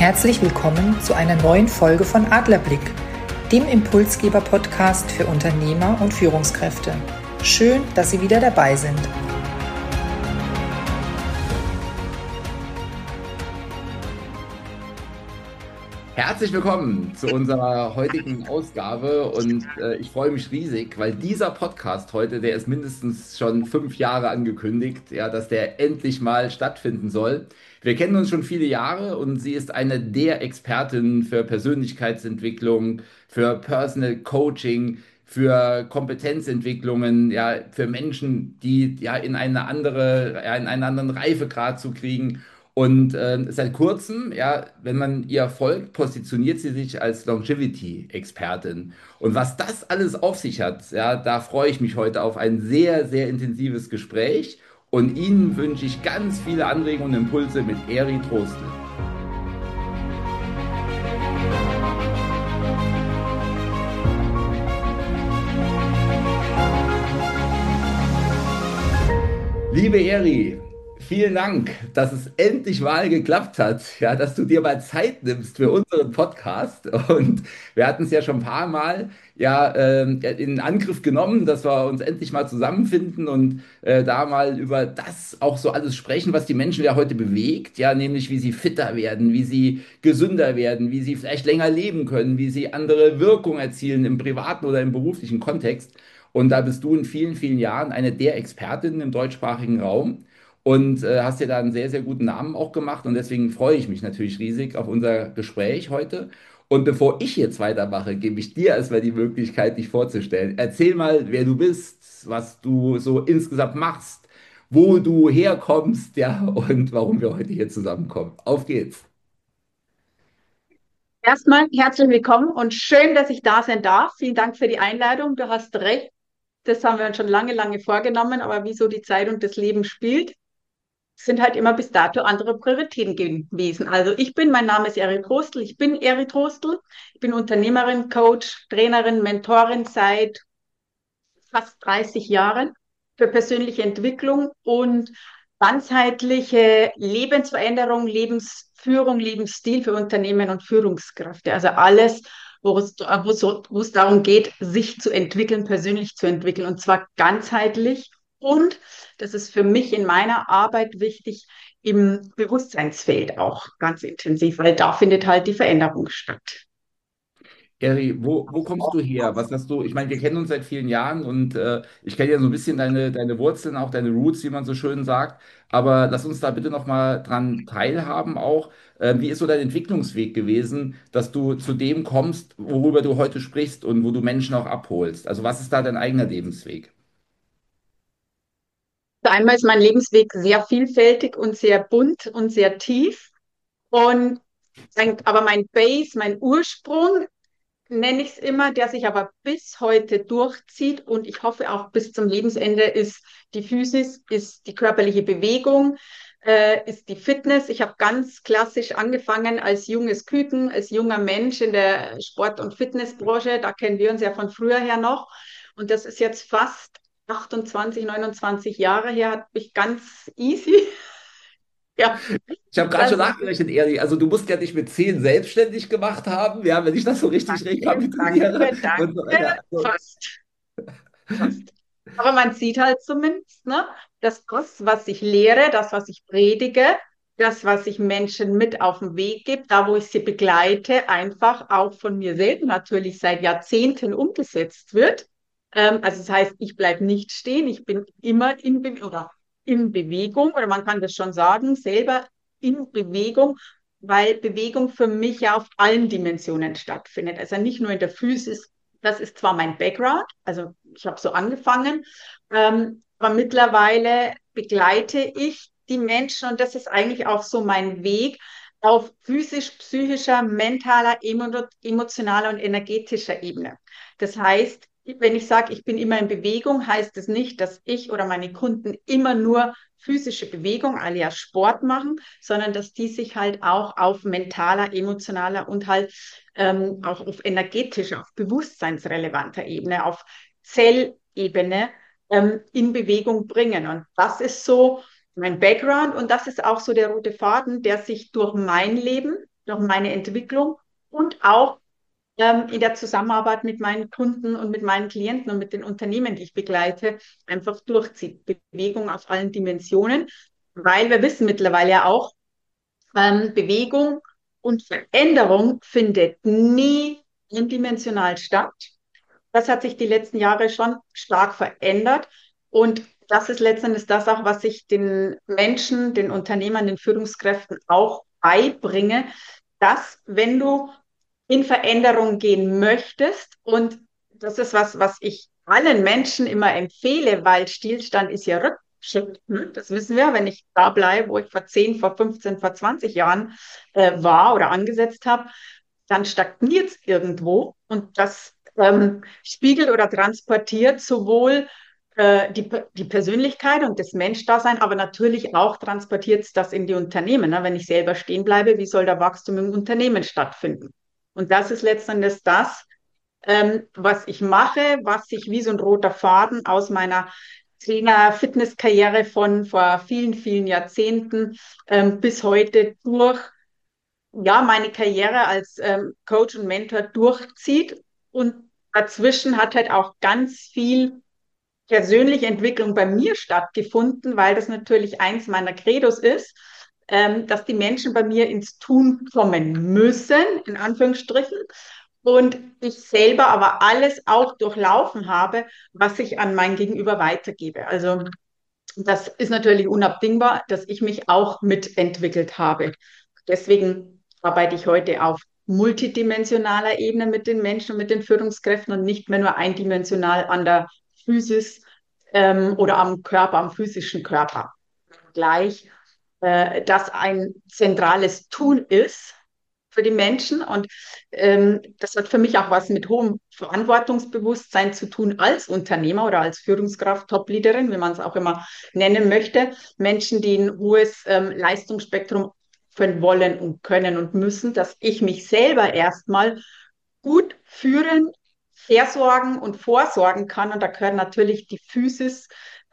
Herzlich willkommen zu einer neuen Folge von Adlerblick, dem Impulsgeber-Podcast für Unternehmer und Führungskräfte. Schön, dass Sie wieder dabei sind. Herzlich willkommen zu unserer heutigen Ausgabe und ich freue mich riesig, weil dieser Podcast heute, der ist mindestens schon 5 Jahre angekündigt, ja, dass der endlich mal stattfinden soll. Wir kennen uns schon viele Jahre und sie ist eine der Expertinnen für Persönlichkeitsentwicklung, für Personal Coaching, für Kompetenzentwicklungen, ja, für Menschen, die ja in einen anderen Reifegrad zu kriegen. Und seit kurzem, ja, wenn man ihr folgt, positioniert sie sich als Longevity-Expertin. Und was das alles auf sich hat, ja, da freue ich mich heute auf ein sehr, sehr intensives Gespräch. Und Ihnen wünsche ich ganz viele Anregungen und Impulse mit Eri Trostel. Liebe Eri, vielen Dank, dass es endlich mal geklappt hat, ja, dass du dir mal Zeit nimmst für unseren Podcast. Und wir hatten es ja schon ein paar Mal ja, in Angriff genommen, dass wir uns endlich mal zusammenfinden und da mal über das auch so alles sprechen, was die Menschen ja heute bewegt, ja, nämlich wie sie fitter werden, wie sie gesünder werden, wie sie vielleicht länger leben können, wie sie andere Wirkung erzielen im privaten oder im beruflichen Kontext. Und da bist du in vielen, vielen Jahren eine der Expertinnen im deutschsprachigen Raum und hast dir da einen sehr, sehr guten Namen auch gemacht. Und deswegen freue ich mich natürlich riesig auf unser Gespräch heute. Und bevor ich jetzt weitermache, gebe ich dir erstmal die Möglichkeit, dich vorzustellen. Erzähl mal, wer du bist, was du so insgesamt machst, wo du herkommst, ja, und warum wir heute hier zusammenkommen. Auf geht's. Erstmal herzlich willkommen und schön, dass ich da sein darf. Vielen Dank für die Einladung. Du hast recht. Das haben wir uns schon lange, lange vorgenommen, aber wie so die Zeit und das Leben spielt, sind halt immer bis dato andere Prioritäten gewesen. Also mein Name ist Eri Trostel, ich bin Eri Trostel, ich bin Unternehmerin, Coach, Trainerin, Mentorin seit fast 30 Jahren für persönliche Entwicklung und ganzheitliche Lebensveränderung, Lebensführung, Lebensstil für Unternehmen und Führungskräfte. Also alles, wo es darum geht, sich zu entwickeln, persönlich zu entwickeln und zwar ganzheitlich. Und das ist für mich in meiner Arbeit wichtig, im Bewusstseinsfeld auch ganz intensiv, weil da findet halt die Veränderung statt. Eri, wo kommst du her? Was hast du? Ich meine, wir kennen uns seit vielen Jahren und ich kenne ja so ein bisschen deine Wurzeln, auch deine Roots, wie man so schön sagt. Aber lass uns da bitte noch mal dran teilhaben auch. Wie ist so dein Entwicklungsweg gewesen, dass du zu dem kommst, worüber du heute sprichst und wo du Menschen auch abholst? Also was ist da dein eigener Lebensweg? Einmal ist mein Lebensweg sehr vielfältig und sehr bunt und sehr tief. Und aber mein Base, mein Ursprung, nenne ich es immer, der sich aber bis heute durchzieht und ich hoffe auch bis zum Lebensende, ist die Physis, ist die körperliche Bewegung, ist die Fitness. Ich habe ganz klassisch angefangen als junges Küken, als junger Mensch in der Sport- und Fitnessbranche. Da kennen wir uns ja von früher her noch. Und das ist jetzt fast 28, 29 Jahre her, hat mich ganz easy. Ja, Ich habe gerade schon das, nachgerechnet, Eri. Also du musst ja dich mit 10 selbstständig gemacht haben, ja, wenn ich das so richtig rekapituliere danke, danke, und so weiter. Also, fast. Fast. Aber man sieht halt zumindest, ne, dass das, was ich lehre, das, was ich predige, das, was ich Menschen mit auf den Weg gebe, da, wo ich sie begleite, einfach auch von mir selbst natürlich seit Jahrzehnten umgesetzt wird. Also das heißt, ich bleibe nicht stehen, ich bin immer in Bewegung, oder man kann das schon sagen, selber in Bewegung, weil Bewegung für mich ja auf allen Dimensionen stattfindet. Also nicht nur in der Physis, das ist zwar mein Background, also ich habe so angefangen, aber mittlerweile begleite ich die Menschen und das ist eigentlich auch so mein Weg auf physisch, psychischer, mentaler, emotionaler und energetischer Ebene. Das heißt, wenn ich sage, ich bin immer in Bewegung, heißt es nicht, dass ich oder meine Kunden immer nur physische Bewegung, alias Sport machen, sondern dass die sich halt auch auf mentaler, emotionaler und halt auch auf energetischer, auf bewusstseinsrelevanter Ebene, auf Zellebene in Bewegung bringen. Und das ist so mein Background und das ist auch so der rote Faden, der sich durch mein Leben durch meine Entwicklung und auch in der Zusammenarbeit mit meinen Kunden und mit meinen Klienten und mit den Unternehmen, die ich begleite, einfach durchzieht. Bewegung auf allen Dimensionen, weil wir wissen mittlerweile ja auch, Bewegung und Veränderung findet nie eindimensional statt. Das hat sich die letzten Jahre schon stark verändert. Und das ist letztendlich das auch, was ich den Menschen, den Unternehmern, den Führungskräften auch beibringe, dass wenn du in Veränderung gehen möchtest, und das ist was, was ich allen Menschen immer empfehle, weil Stillstand ist ja Rückschritt. Das wissen wir, wenn ich da bleibe, wo ich vor 10, vor 15, vor 20 Jahren war oder angesetzt habe, dann stagniert es irgendwo und das spiegelt oder transportiert sowohl die Persönlichkeit und das Menschdasein, aber natürlich auch transportiert es das in die Unternehmen. Ne? Wenn ich selber stehen bleibe, wie soll der Wachstum im Unternehmen stattfinden? Und das ist letztendlich das, was ich mache, was sich wie so ein roter Faden aus meiner Trainer-Fitness-Karriere von vor vielen, vielen Jahrzehnten bis heute durch ja, meine Karriere als Coach und Mentor durchzieht. Und dazwischen hat halt auch ganz viel persönliche Entwicklung bei mir stattgefunden, weil das natürlich eins meiner Credos ist, dass die Menschen bei mir ins Tun kommen müssen, in Anführungsstrichen. Und ich selber aber alles auch durchlaufen habe, was ich an mein Gegenüber weitergebe. Also das ist natürlich unabdingbar, dass ich mich auch mitentwickelt habe. Deswegen arbeite ich heute auf multidimensionaler Ebene mit den Menschen und mit den Führungskräften und nicht mehr nur eindimensional an der Physis oder am Körper, am physischen Körper. Gleich, das ein zentrales Tun ist für die Menschen. Und das hat für mich auch was mit hohem Verantwortungsbewusstsein zu tun als Unternehmer oder als Führungskraft, Top-Leaderin, wie man es auch immer nennen möchte. Menschen, die ein hohes Leistungsspektrum können, wollen und können und müssen, dass ich mich selber erstmal gut führen, versorgen und vorsorgen kann. Und da gehört natürlich die Physis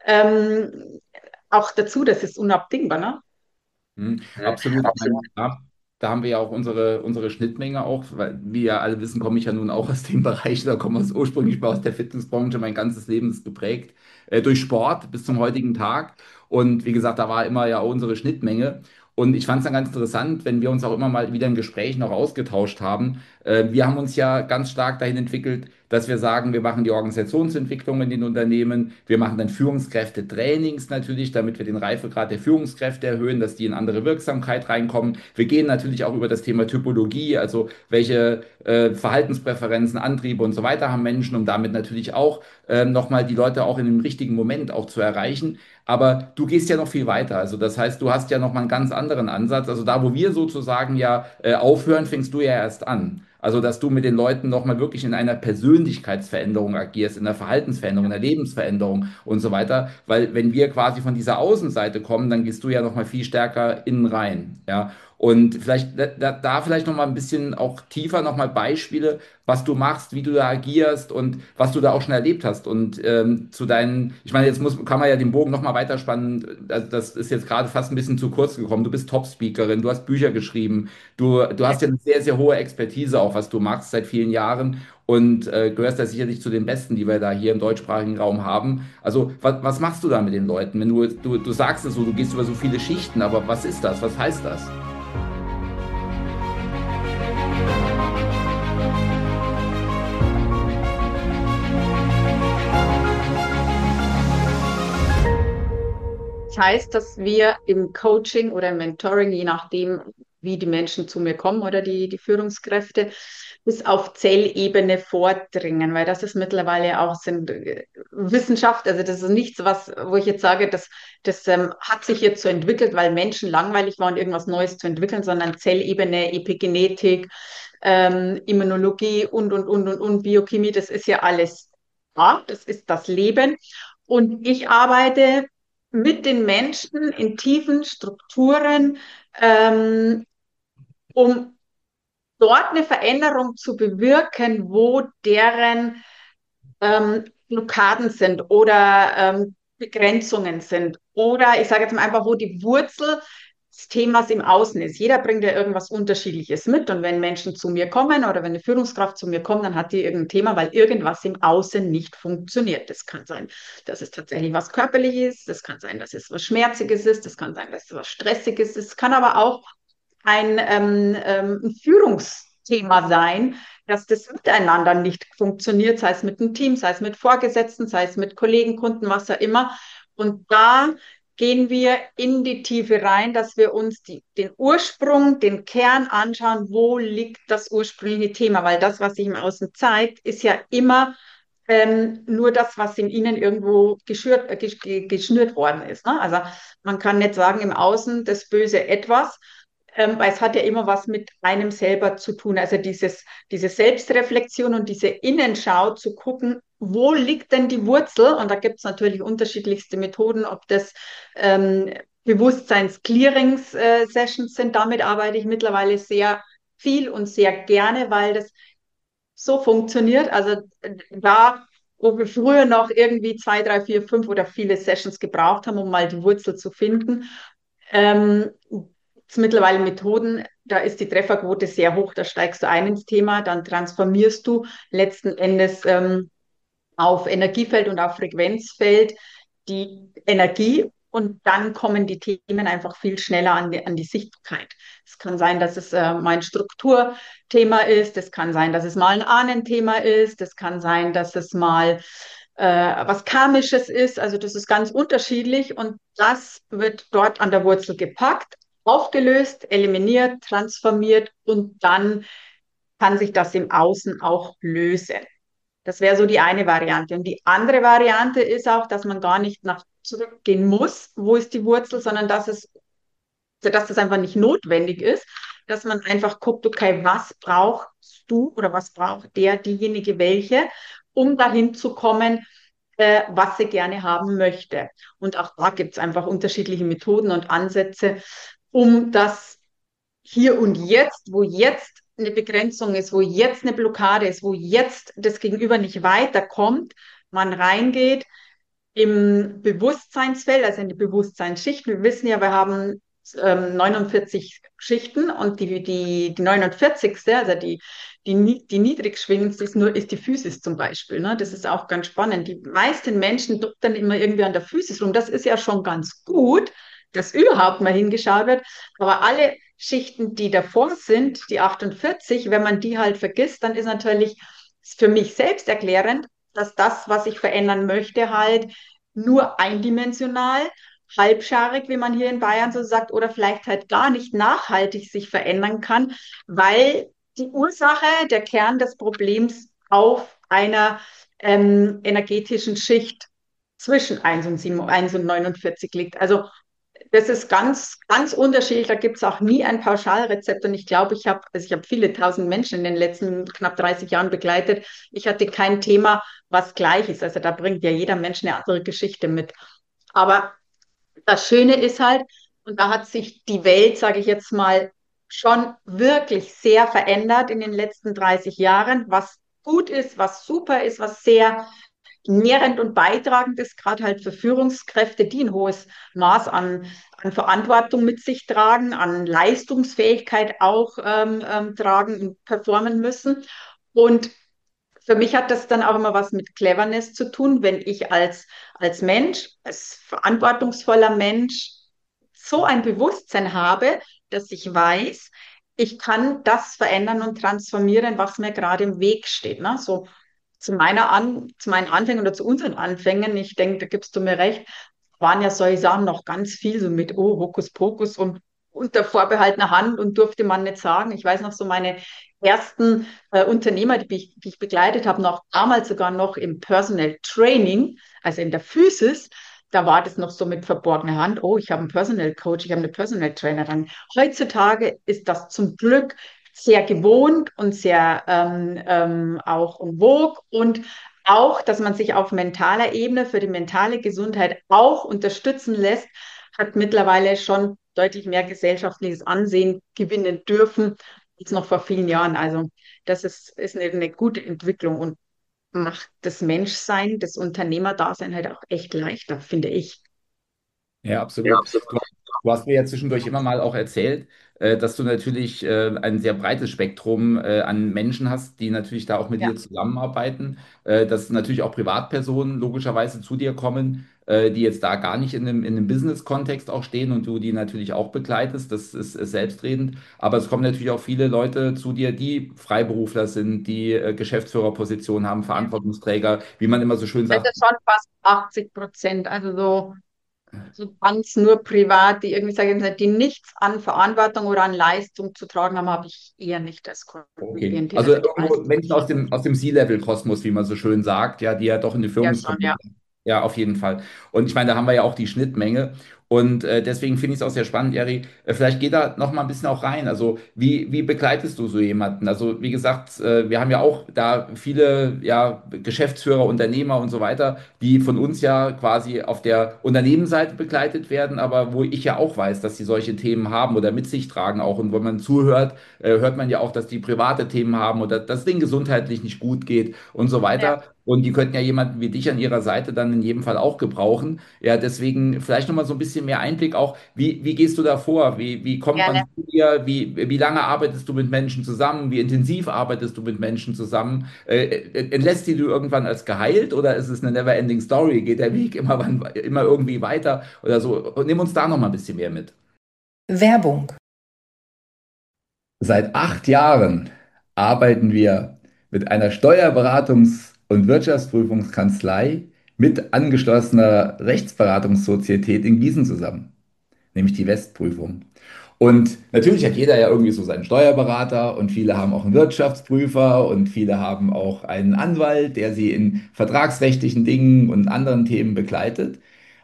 auch dazu. Das ist unabdingbar, ne? Absolut. Ich meine, da haben wir ja auch unsere Schnittmenge auch, weil wie ja alle wissen, komme ich ja nun auch aus dem Bereich, da komme ich ursprünglich mal aus der Fitnessbranche, mein ganzes Leben ist geprägt durch Sport bis zum heutigen Tag. Und wie gesagt, da war immer ja auch unsere Schnittmenge. Und ich fand es dann ganz interessant, wenn wir uns auch immer mal wieder in Gesprächen auch ausgetauscht haben. Wir haben uns ja ganz stark dahin entwickelt, dass wir sagen, wir machen die Organisationsentwicklung in den Unternehmen, wir machen dann Führungskräfte-Trainings natürlich, damit wir den Reifegrad der Führungskräfte erhöhen, dass die in andere Wirksamkeit reinkommen. Wir gehen natürlich auch über das Thema Typologie, also welche Verhaltenspräferenzen, Antriebe und so weiter haben Menschen, um damit natürlich auch nochmal die Leute auch in dem richtigen Moment auch zu erreichen. Aber du gehst ja noch viel weiter. Also das heißt, du hast ja noch mal einen ganz anderen Ansatz. Also da, wo wir sozusagen ja aufhören, fängst du ja erst an. Also dass du mit den Leuten noch mal wirklich in einer Persönlichkeitsveränderung agierst, in einer Verhaltensveränderung, in einer Lebensveränderung und so weiter. Weil wenn wir quasi von dieser Außenseite kommen, dann gehst du ja noch mal viel stärker innen rein. Ja. Und vielleicht da vielleicht noch mal ein bisschen auch tiefer noch mal Beispiele, was du machst, wie du da agierst und was du da auch schon erlebt hast. Und zu deinen, ich meine, kann man ja den Bogen noch mal weiterspannen. Also das ist jetzt gerade fast ein bisschen zu kurz gekommen. Du bist Top-Speakerin, du hast Bücher geschrieben, du hast ja eine sehr, sehr hohe Expertise auch, was du machst seit vielen Jahren und gehörst da sicherlich zu den Besten, die wir da hier im deutschsprachigen Raum haben. Also was machst du da mit den Leuten? Wenn du sagst es so, du gehst über so viele Schichten, aber was ist das? Was heißt das? Das heißt, dass wir im Coaching oder im Mentoring, je nachdem, wie die Menschen zu mir kommen oder die Führungskräfte, bis auf Zellebene vordringen, weil das ist mittlerweile auch sind, Wissenschaft, also das ist nichts, wo ich jetzt sage, das hat sich jetzt so entwickelt, weil Menschen langweilig waren, irgendwas Neues zu entwickeln, sondern Zellebene, Epigenetik, Immunologie und Biochemie, das ist ja alles da, das ist das Leben. Und ich arbeite mit den Menschen in tiefen Strukturen, ähm, um dort eine Veränderung zu bewirken, wo deren Blockaden sind oder Begrenzungen sind. Oder ich sage jetzt mal einfach, wo die Wurzel des Themas im Außen ist. Jeder bringt ja irgendwas Unterschiedliches mit. Und wenn Menschen zu mir kommen oder wenn eine Führungskraft zu mir kommt, dann hat die irgendein Thema, weil irgendwas im Außen nicht funktioniert. Das kann sein, dass es tatsächlich was Körperliches ist. Das kann sein, dass es was Schmerziges ist. Das kann sein, dass es was Stressiges ist. Es kann aber auch ein Führungsthema sein, dass das miteinander nicht funktioniert, sei es mit einem Team, sei es mit Vorgesetzten, sei es mit Kollegen, Kunden, was auch immer. Und da gehen wir in die Tiefe rein, dass wir uns den Ursprung, den Kern anschauen, wo liegt das ursprüngliche Thema, weil das, was sich im Außen zeigt, ist ja immer nur das, was in ihnen irgendwo geschnürt worden ist. Ne? Also man kann nicht sagen, im Außen das böse Etwas, weil es hat ja immer was mit einem selber zu tun. Also diese Selbstreflexion und diese Innenschau zu gucken, wo liegt denn die Wurzel? Und da gibt es natürlich unterschiedlichste Methoden, ob das Bewusstseins-Clearings-Sessions sind. Damit arbeite ich mittlerweile sehr viel und sehr gerne, weil das so funktioniert. Also da, wo wir früher noch irgendwie 2, 3, 4, 5 oder viele Sessions gebraucht haben, um mal die Wurzel zu finden, gibt's mittlerweile Methoden, da ist die Trefferquote sehr hoch, da steigst du ein ins Thema, dann transformierst du letzten Endes auf Energiefeld und auf Frequenzfeld die Energie und dann kommen die Themen einfach viel schneller an die Sichtbarkeit. Es kann sein, dass es mal ein Strukturthema ist, es kann sein, dass es mal ein Ahnenthema ist, es kann sein, dass es mal was Karmisches ist. Also das ist ganz unterschiedlich und das wird dort an der Wurzel gepackt, aufgelöst, eliminiert, transformiert und dann kann sich das im Außen auch lösen. Das wäre so die eine Variante. Und die andere Variante ist auch, dass man gar nicht nach zurückgehen muss, wo ist die Wurzel, sondern dass das einfach nicht notwendig ist, dass man einfach guckt, okay, was brauchst du oder was braucht diejenige, welche, um dahin zu kommen, was sie gerne haben möchte. Und auch da gibt es einfach unterschiedliche Methoden und Ansätze, um das hier und jetzt, wo jetzt eine Begrenzung ist, wo jetzt eine Blockade ist, wo jetzt das Gegenüber nicht weiterkommt, man reingeht im Bewusstseinsfeld, also in die Bewusstseinsschichten. Wir wissen ja, wir haben 49 Schichten und die 49. Also die niedrigschwingendste ist die Physis zum Beispiel. Ne? Das ist auch ganz spannend. Die meisten Menschen dann immer irgendwie an der Physis rum. Das ist ja schon ganz gut, dass überhaupt mal hingeschaut wird. Aber alle Schichten, die davor sind, die 48, wenn man die halt vergisst, dann ist natürlich für mich selbst erklärend, dass das, was ich verändern möchte, halt nur eindimensional, halbscharig, wie man hier in Bayern so sagt, oder vielleicht halt gar nicht nachhaltig sich verändern kann, weil die Ursache, der Kern des Problems auf einer energetischen Schicht zwischen 1 und 7, 1 und 49 liegt. Also das ist ganz, ganz unterschiedlich. Da gibt es auch nie ein Pauschalrezept. Und ich glaube, ich habe viele tausend Menschen in den letzten knapp 30 Jahren begleitet. Ich hatte kein Thema, was gleich ist. Also da bringt ja jeder Mensch eine andere Geschichte mit. Aber das Schöne ist halt, und da hat sich die Welt, sage ich jetzt mal, schon wirklich sehr verändert in den letzten 30 Jahren, was gut ist, was super ist, was sehr nährend und beitragend ist, gerade halt für Führungskräfte, die ein hohes Maß an Verantwortung mit sich tragen, an Leistungsfähigkeit auch tragen und performen müssen. Und für mich hat das dann auch immer was mit Cleverness zu tun, wenn ich als Mensch, als verantwortungsvoller Mensch so ein Bewusstsein habe, dass ich weiß, ich kann das verändern und transformieren, was mir gerade im Weg steht. Ne? So zu meinen Anfängen oder zu unseren Anfängen, ich denke, da gibst du mir recht, waren ja solche Sachen noch ganz viel so mit, oh, Hokuspokus und unter vorbehaltener Hand und durfte man nicht sagen. Ich weiß noch so meine ersten Unternehmer, die ich begleitet habe, noch damals sogar noch im Personal Training, also in der Physis, da war das noch so mit verborgener Hand. Oh, ich habe einen Personal Coach, ich habe eine Personal Trainerin. Heutzutage ist das zum Glück sehr gewohnt und sehr auch en vogue und auch, dass man sich auf mentaler Ebene für die mentale Gesundheit auch unterstützen lässt, hat mittlerweile schon deutlich mehr gesellschaftliches Ansehen gewinnen dürfen als noch vor vielen Jahren. Also das ist eine gute Entwicklung und macht das Menschsein, das Unternehmerdasein halt auch echt leichter, finde ich. Ja, Ja, absolut. absolut. Du hast mir ja zwischendurch immer mal auch erzählt, dass du natürlich ein sehr breites Spektrum an Menschen hast, die natürlich da auch mit Ja, dir zusammenarbeiten, dass natürlich auch Privatpersonen logischerweise zu dir kommen, die jetzt da gar nicht in einem Business-Kontext auch stehen und du die natürlich auch begleitest, das ist selbstredend. Aber es kommen natürlich auch viele Leute zu dir, die Freiberufler sind, die Geschäftsführerpositionen haben, Verantwortungsträger, wie man immer so schön das sagt. ist schon fast 80%. Also so ganz nur privat, die irgendwie sagen, die nichts an Verantwortung oder an Leistung zu tragen haben, habe ich eher nicht als Okay. Kundenklientel. Also Also die irgendwo meisten Menschen aus dem C-Level-Kosmos, wie man so schön sagt, ja, die ja doch in die ja schon, Führungskompetenz. ja. Ja, auf jeden Fall. Und ich meine, da haben wir ja auch die Schnittmenge. Und deswegen finde ich es auch sehr spannend, Eri. Vielleicht geht da noch mal ein bisschen auch rein. Also, wie begleitest du so jemanden? Also, wie gesagt, wir haben ja auch da viele ja, Geschäftsführer, Unternehmer und so weiter, die von uns ja quasi auf der Unternehmensseite begleitet werden, aber wo ich ja auch weiß, dass sie solche Themen haben oder mit sich tragen auch. Und wenn man zuhört, hört man ja auch, dass die private Themen haben oder dass es denen gesundheitlich nicht gut geht und so Ja, weiter. Und die könnten ja jemanden wie dich an ihrer Seite dann in jedem Fall auch gebrauchen. Ja, deswegen vielleicht nochmal so ein bisschen mehr Einblick auch. Wie gehst du da vor? Wie kommt man gerne. zu dir? Wie lange arbeitest du mit Menschen zusammen? Wie intensiv arbeitest du mit Menschen zusammen? Entlässt die du irgendwann als geheilt oder ist es eine never-ending Story? Geht der Weg immer irgendwie weiter oder so? Und nimm uns da nochmal ein bisschen mehr mit. Werbung. Seit 8 Jahren arbeiten wir mit einer Steuerberatungs- und Wirtschaftsprüfungskanzlei mit angeschlossener Rechtsberatungssozietät in Gießen zusammen, nämlich die Westprüfung. Und natürlich hat jeder ja irgendwie so seinen Steuerberater und viele haben auch einen Wirtschaftsprüfer und viele haben auch einen Anwalt, der sie in vertragsrechtlichen Dingen und anderen Themen begleitet.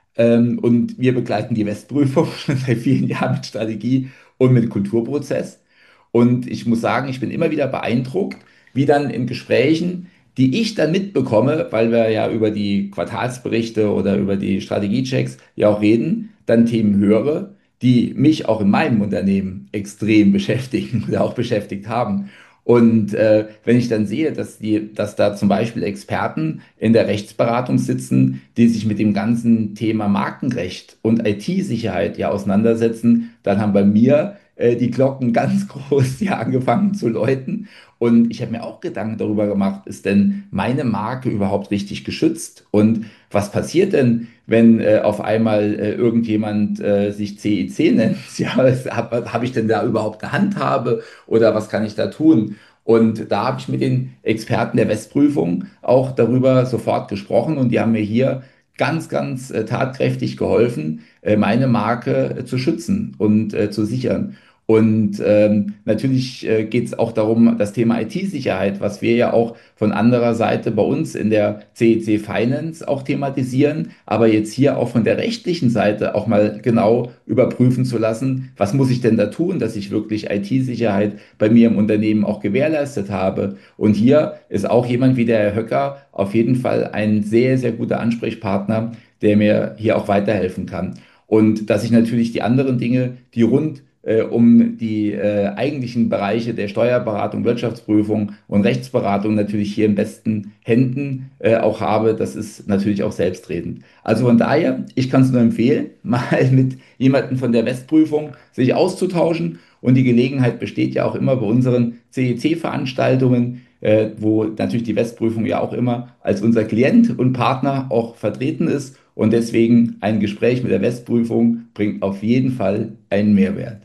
Und wir begleiten die Westprüfung schon seit vielen Jahren mit Strategie und mit Kulturprozess. Und ich muss sagen, ich bin immer wieder beeindruckt, wie dann in Gesprächen, die ich dann mitbekomme, weil wir ja über die Quartalsberichte oder über die Strategiechecks ja auch reden, dann Themen höre, die mich auch in meinem Unternehmen extrem beschäftigen oder auch beschäftigt haben. Und wenn ich dann sehe, dass da zum Beispiel Experten in der Rechtsberatung sitzen, die sich mit dem ganzen Thema Markenrecht und IT-Sicherheit ja auseinandersetzen, dann haben bei mir die Glocken ganz groß ja angefangen zu läuten. Und ich habe mir auch Gedanken darüber gemacht, ist denn meine Marke überhaupt richtig geschützt? Und was passiert denn, wenn auf einmal irgendjemand sich CIC nennt? Ja, hab ich denn da überhaupt eine Handhabe oder was kann ich da tun? Und da habe ich mit den Experten der Westprüfung auch darüber sofort gesprochen und die haben mir hier ganz tatkräftig geholfen, meine Marke zu schützen und zu sichern. Und natürlich geht es auch darum, das Thema IT-Sicherheit, was wir ja auch von anderer Seite bei uns in der CEC Finance auch thematisieren, aber jetzt hier auch von der rechtlichen Seite auch mal genau überprüfen zu lassen, was muss ich denn da tun, dass ich wirklich IT-Sicherheit bei mir im Unternehmen auch gewährleistet habe. Und hier ist auch jemand wie der Herr Höcker auf jeden Fall ein sehr guter Ansprechpartner, der mir hier auch weiterhelfen kann. Und dass ich natürlich die anderen Dinge, die rund um die eigentlichen Bereiche der Steuerberatung, Wirtschaftsprüfung und Rechtsberatung natürlich hier in besten Händen auch habe, das ist natürlich auch selbstredend. Also von daher, ich kann es nur empfehlen, mal mit jemandem von der Westprüfung sich auszutauschen. Und die Gelegenheit besteht ja auch immer bei unseren CEC-Veranstaltungen, wo natürlich die Westprüfung ja auch immer als unser Klient und Partner auch vertreten ist. Und deswegen ein Gespräch mit der Westprüfung bringt auf jeden Fall einen Mehrwert.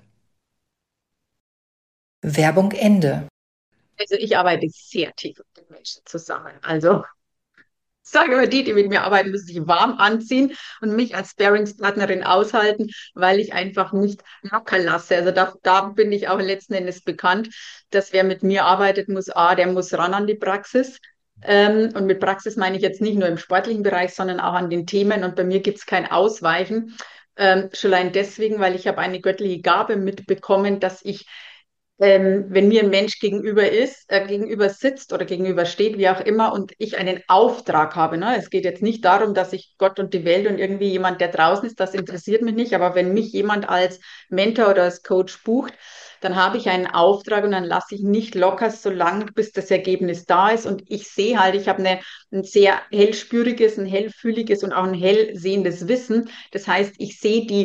Werbung Ende. Also ich arbeite sehr tief mit den Menschen zusammen. Also ich sage immer, die mit mir arbeiten, müssen sich warm anziehen und mich als Sparringspartnerin aushalten, weil ich einfach nicht locker lasse. Also da bin ich auch letzten Endes bekannt, dass wer mit mir arbeitet, der muss ran an die Praxis. Und mit Praxis meine ich jetzt nicht nur im sportlichen Bereich, sondern auch an den Themen. Und bei mir gibt es kein Ausweichen. Schon allein deswegen, weil ich habe eine göttliche Gabe mitbekommen, dass ich wenn mir ein Mensch gegenüber sitzt oder gegenüber steht, wie auch immer, und ich einen Auftrag habe. Ne? Es geht jetzt nicht darum, dass ich Gott und die Welt und irgendwie jemand, der draußen ist, das interessiert mich nicht. Aber wenn mich jemand als Mentor oder als Coach bucht, dann habe ich einen Auftrag und dann lasse ich nicht locker, so lang, bis das Ergebnis da ist. Und ich sehe halt, ich habe ein sehr hellspüriges, ein hellfühliges und auch ein hellsehendes Wissen. Das heißt, ich sehe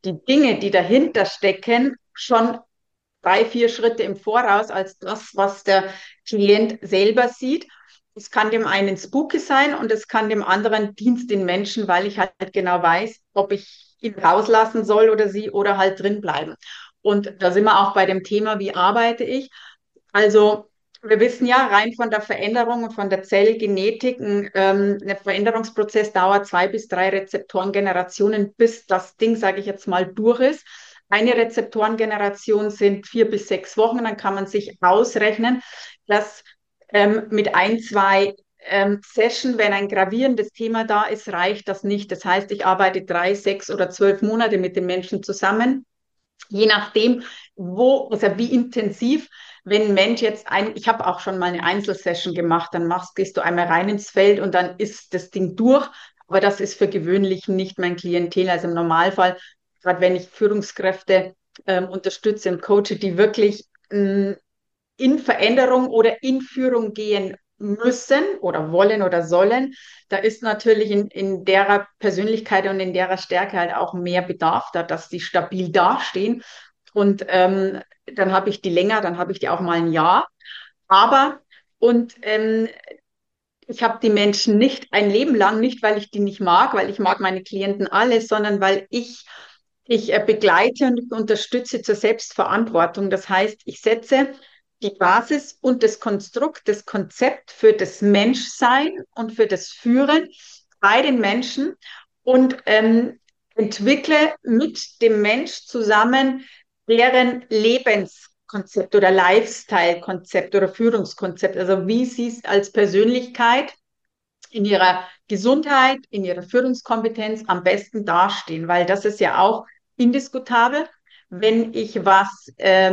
die Dinge, die dahinter stecken, schon 3, 4 Schritte im Voraus als das, was der Klient selber sieht. Es kann dem einen spooky sein und es kann dem anderen Dienst den Menschen, weil ich halt genau weiß, ob ich ihn rauslassen soll oder sie oder halt drin bleiben. Und da sind wir auch bei dem Thema, wie arbeite ich? Also wir wissen ja rein von der Veränderung und von der Zellgenetik, ein Veränderungsprozess dauert 2 bis 3 Rezeptorengenerationen, bis das Ding, sage ich jetzt mal, durch ist. Eine Rezeptorengeneration sind 4 bis 6 Wochen, dann kann man sich ausrechnen, dass mit 1, 2 Session, wenn ein gravierendes Thema da ist, reicht das nicht. Das heißt, ich arbeite 3, 6 oder 12 Monate mit den Menschen zusammen, je nachdem, also wie intensiv. Wenn ein Mensch ich habe auch schon mal eine Einzelsession gemacht, dann gehst du einmal rein ins Feld und dann ist das Ding durch. Aber das ist für gewöhnlich nicht mein Klientel. Also im Normalfall, gerade wenn ich Führungskräfte unterstütze und coache, die wirklich in Veränderung oder in Führung gehen müssen oder wollen oder sollen, da ist natürlich in derer Persönlichkeit und in derer Stärke halt auch mehr Bedarf da, dass die stabil dastehen. Und dann habe ich die länger, dann habe ich die auch mal ein Jahr. Aber, und ich habe die Menschen nicht ein Leben lang, nicht weil ich die nicht mag, weil ich mag meine Klienten alle, sondern weil ich begleite und unterstütze zur Selbstverantwortung. Das heißt, ich setze die Basis und das Konstrukt, das Konzept für das Menschsein und für das Führen bei den Menschen und entwickle mit dem Mensch zusammen deren Lebenskonzept oder Lifestyle-Konzept oder Führungskonzept. Also wie sie es als Persönlichkeit in ihrer Gesundheit, in ihrer Führungskompetenz am besten dastehen, weil das ist ja auch indiskutabel. Wenn ich was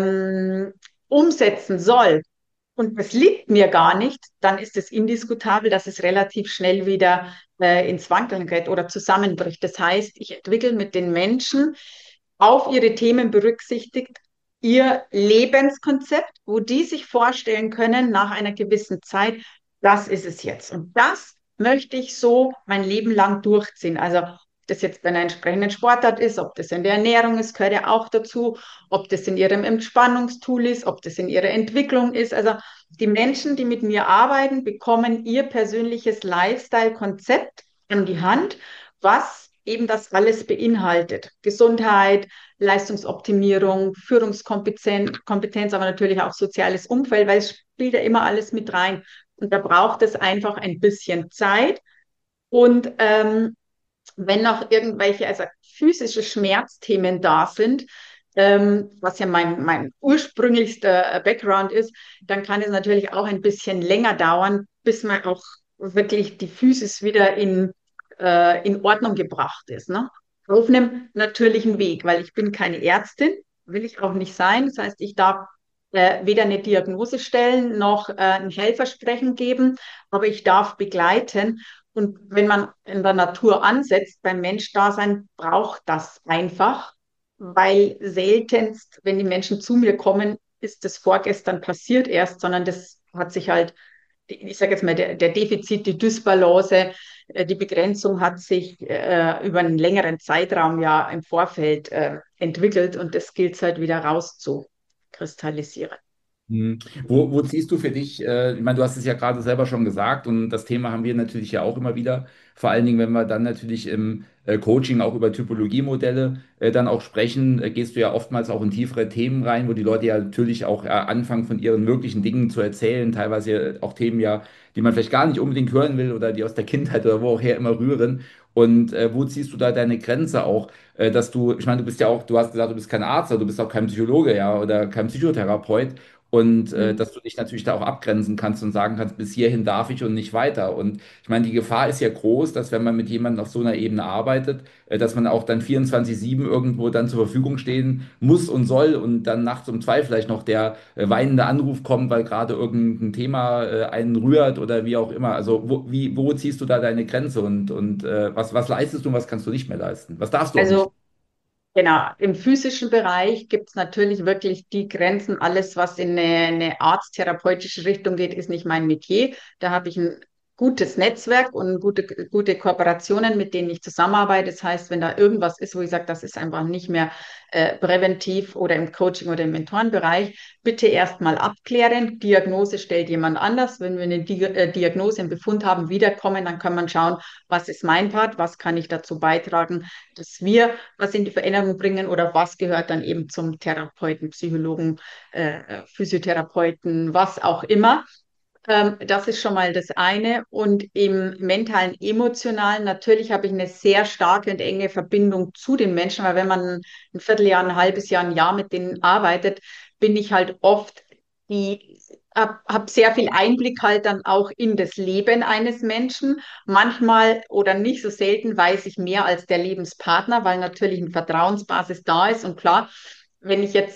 umsetzen soll und es liegt mir gar nicht, dann ist es indiskutabel, dass es relativ schnell wieder ins Wankeln gerät oder zusammenbricht. Das heißt, ich entwickle mit den Menschen auf ihre Themen berücksichtigt ihr Lebenskonzept, wo die sich vorstellen können, nach einer gewissen Zeit, das ist es jetzt. Und das möchte ich so mein Leben lang durchziehen. Also ob das jetzt bei einer entsprechenden Sportart ist, ob das in der Ernährung ist, gehört ja auch dazu, ob das in ihrem Entspannungstool ist, ob das in ihrer Entwicklung ist. Also die Menschen, die mit mir arbeiten, bekommen ihr persönliches Lifestyle-Konzept an die Hand, was eben das alles beinhaltet. Gesundheit, Leistungsoptimierung, Führungskompetenz, aber natürlich auch soziales Umfeld, weil es spielt ja immer alles mit rein. Und da braucht es einfach ein bisschen Zeit. Und wenn noch irgendwelche, also physische Schmerzthemen da sind, was ja mein ursprünglichster Background ist, dann kann es natürlich auch ein bisschen länger dauern, bis man auch wirklich die Physis wieder in Ordnung gebracht ist. Ne? Auf einem natürlichen Weg, weil ich bin keine Ärztin, will ich auch nicht sein. Das heißt, ich darf weder eine Diagnose stellen noch ein Helfersprechen geben, aber ich darf begleiten. Und wenn man in der Natur ansetzt, beim Menschdasein braucht das einfach, weil seltenst, wenn die Menschen zu mir kommen, ist das vorgestern passiert erst, sondern das hat sich halt, ich sage jetzt mal, der Defizit, die Dysbalance, die Begrenzung hat sich über einen längeren Zeitraum ja im Vorfeld entwickelt und das gilt es halt wieder rauszukristallisieren. Hm. Wo ziehst du für dich, ich meine, du hast es ja gerade selber schon gesagt und das Thema haben wir natürlich ja auch immer wieder, vor allen Dingen, wenn wir dann natürlich im Coaching auch über Typologiemodelle dann auch sprechen, gehst du ja oftmals auch in tiefere Themen rein, wo die Leute ja natürlich auch anfangen von ihren möglichen Dingen zu erzählen, teilweise auch Themen ja, die man vielleicht gar nicht unbedingt hören will oder die aus der Kindheit oder wo auch her immer rühren. Und wo ziehst du da deine Grenze auch, dass du, ich meine, du bist ja auch, du hast gesagt, du bist kein Arzt, aber du bist auch kein Psychologe, ja, oder kein Psychotherapeut. Und Mhm. dass du dich natürlich da auch abgrenzen kannst und sagen kannst, bis hierhin darf ich und nicht weiter. Und ich meine, die Gefahr ist ja groß, dass wenn man mit jemandem auf so einer Ebene arbeitet, dass man auch dann 24/7 irgendwo dann zur Verfügung stehen muss und soll und dann nachts um 2 vielleicht noch der weinende Anruf kommt, weil gerade irgendein Thema einen rührt oder wie auch immer. Also wo ziehst du da deine Grenze und was leistest du und was kannst du nicht mehr leisten? Was darfst du auch nicht? Also genau, im physischen Bereich gibt es natürlich wirklich die Grenzen. Alles, was in eine arzttherapeutische Richtung geht, ist nicht mein Metier. Da habe ich ein gutes Netzwerk und gute Kooperationen, mit denen ich zusammenarbeite. Das heißt, wenn da irgendwas ist, wo ich sage, das ist einfach nicht mehr präventiv oder im Coaching oder im Mentorenbereich, bitte erstmal abklären. Diagnose stellt jemand anders. Wenn wir eine Diagnose, einen Befund haben, wiederkommen, dann kann man schauen, was ist mein Part, was kann ich dazu beitragen, dass wir was in die Veränderung bringen oder was gehört dann eben zum Therapeuten, Psychologen, Physiotherapeuten, was auch immer. Das ist schon mal das eine. Und im mentalen, emotionalen, natürlich habe ich eine sehr starke und enge Verbindung zu den Menschen, weil wenn man ein Vierteljahr, ein halbes Jahr, ein Jahr mit denen arbeitet, bin ich halt oft hab sehr viel Einblick halt dann auch in das Leben eines Menschen. Manchmal oder nicht so selten weiß ich mehr als der Lebenspartner, weil natürlich eine Vertrauensbasis da ist. Und klar, wenn ich jetzt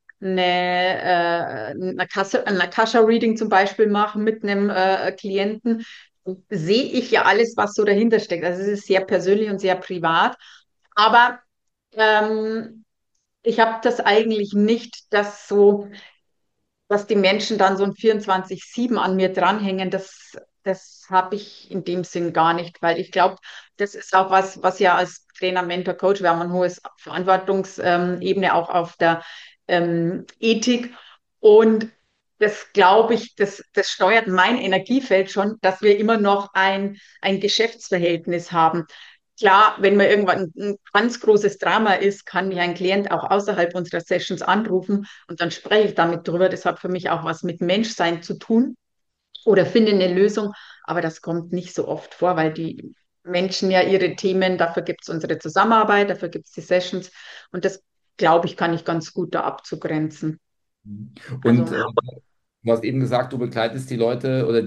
ein Akasha-Reading zum Beispiel mache mit einem Klienten, sehe ich ja alles, was so dahinter steckt. Also es ist sehr persönlich und sehr privat. Aber ähm, ich habe das eigentlich nicht, dass die Menschen dann so ein 24/7 an mir dranhängen. Das habe ich in dem Sinn gar nicht, weil ich glaube, das ist auch was ja als Trainer, Mentor, Coach, wir haben ein hohes Verantwortungsebene auch auf der Ethik. Und das glaube ich, das steuert mein Energiefeld schon, dass wir immer noch ein Geschäftsverhältnis haben. Klar, wenn mir irgendwann ein ganz großes Drama ist, kann mich ein Klient auch außerhalb unserer Sessions anrufen und dann spreche ich damit drüber. Das hat für mich auch was mit Menschsein zu tun oder finde eine Lösung. Aber das kommt nicht so oft vor, weil die Menschen ja ihre Themen, dafür gibt es unsere Zusammenarbeit, dafür gibt es die Sessions und das, glaube ich, kann ich ganz gut da abzugrenzen. Und Also du hast eben gesagt, du begleitest die Leute oder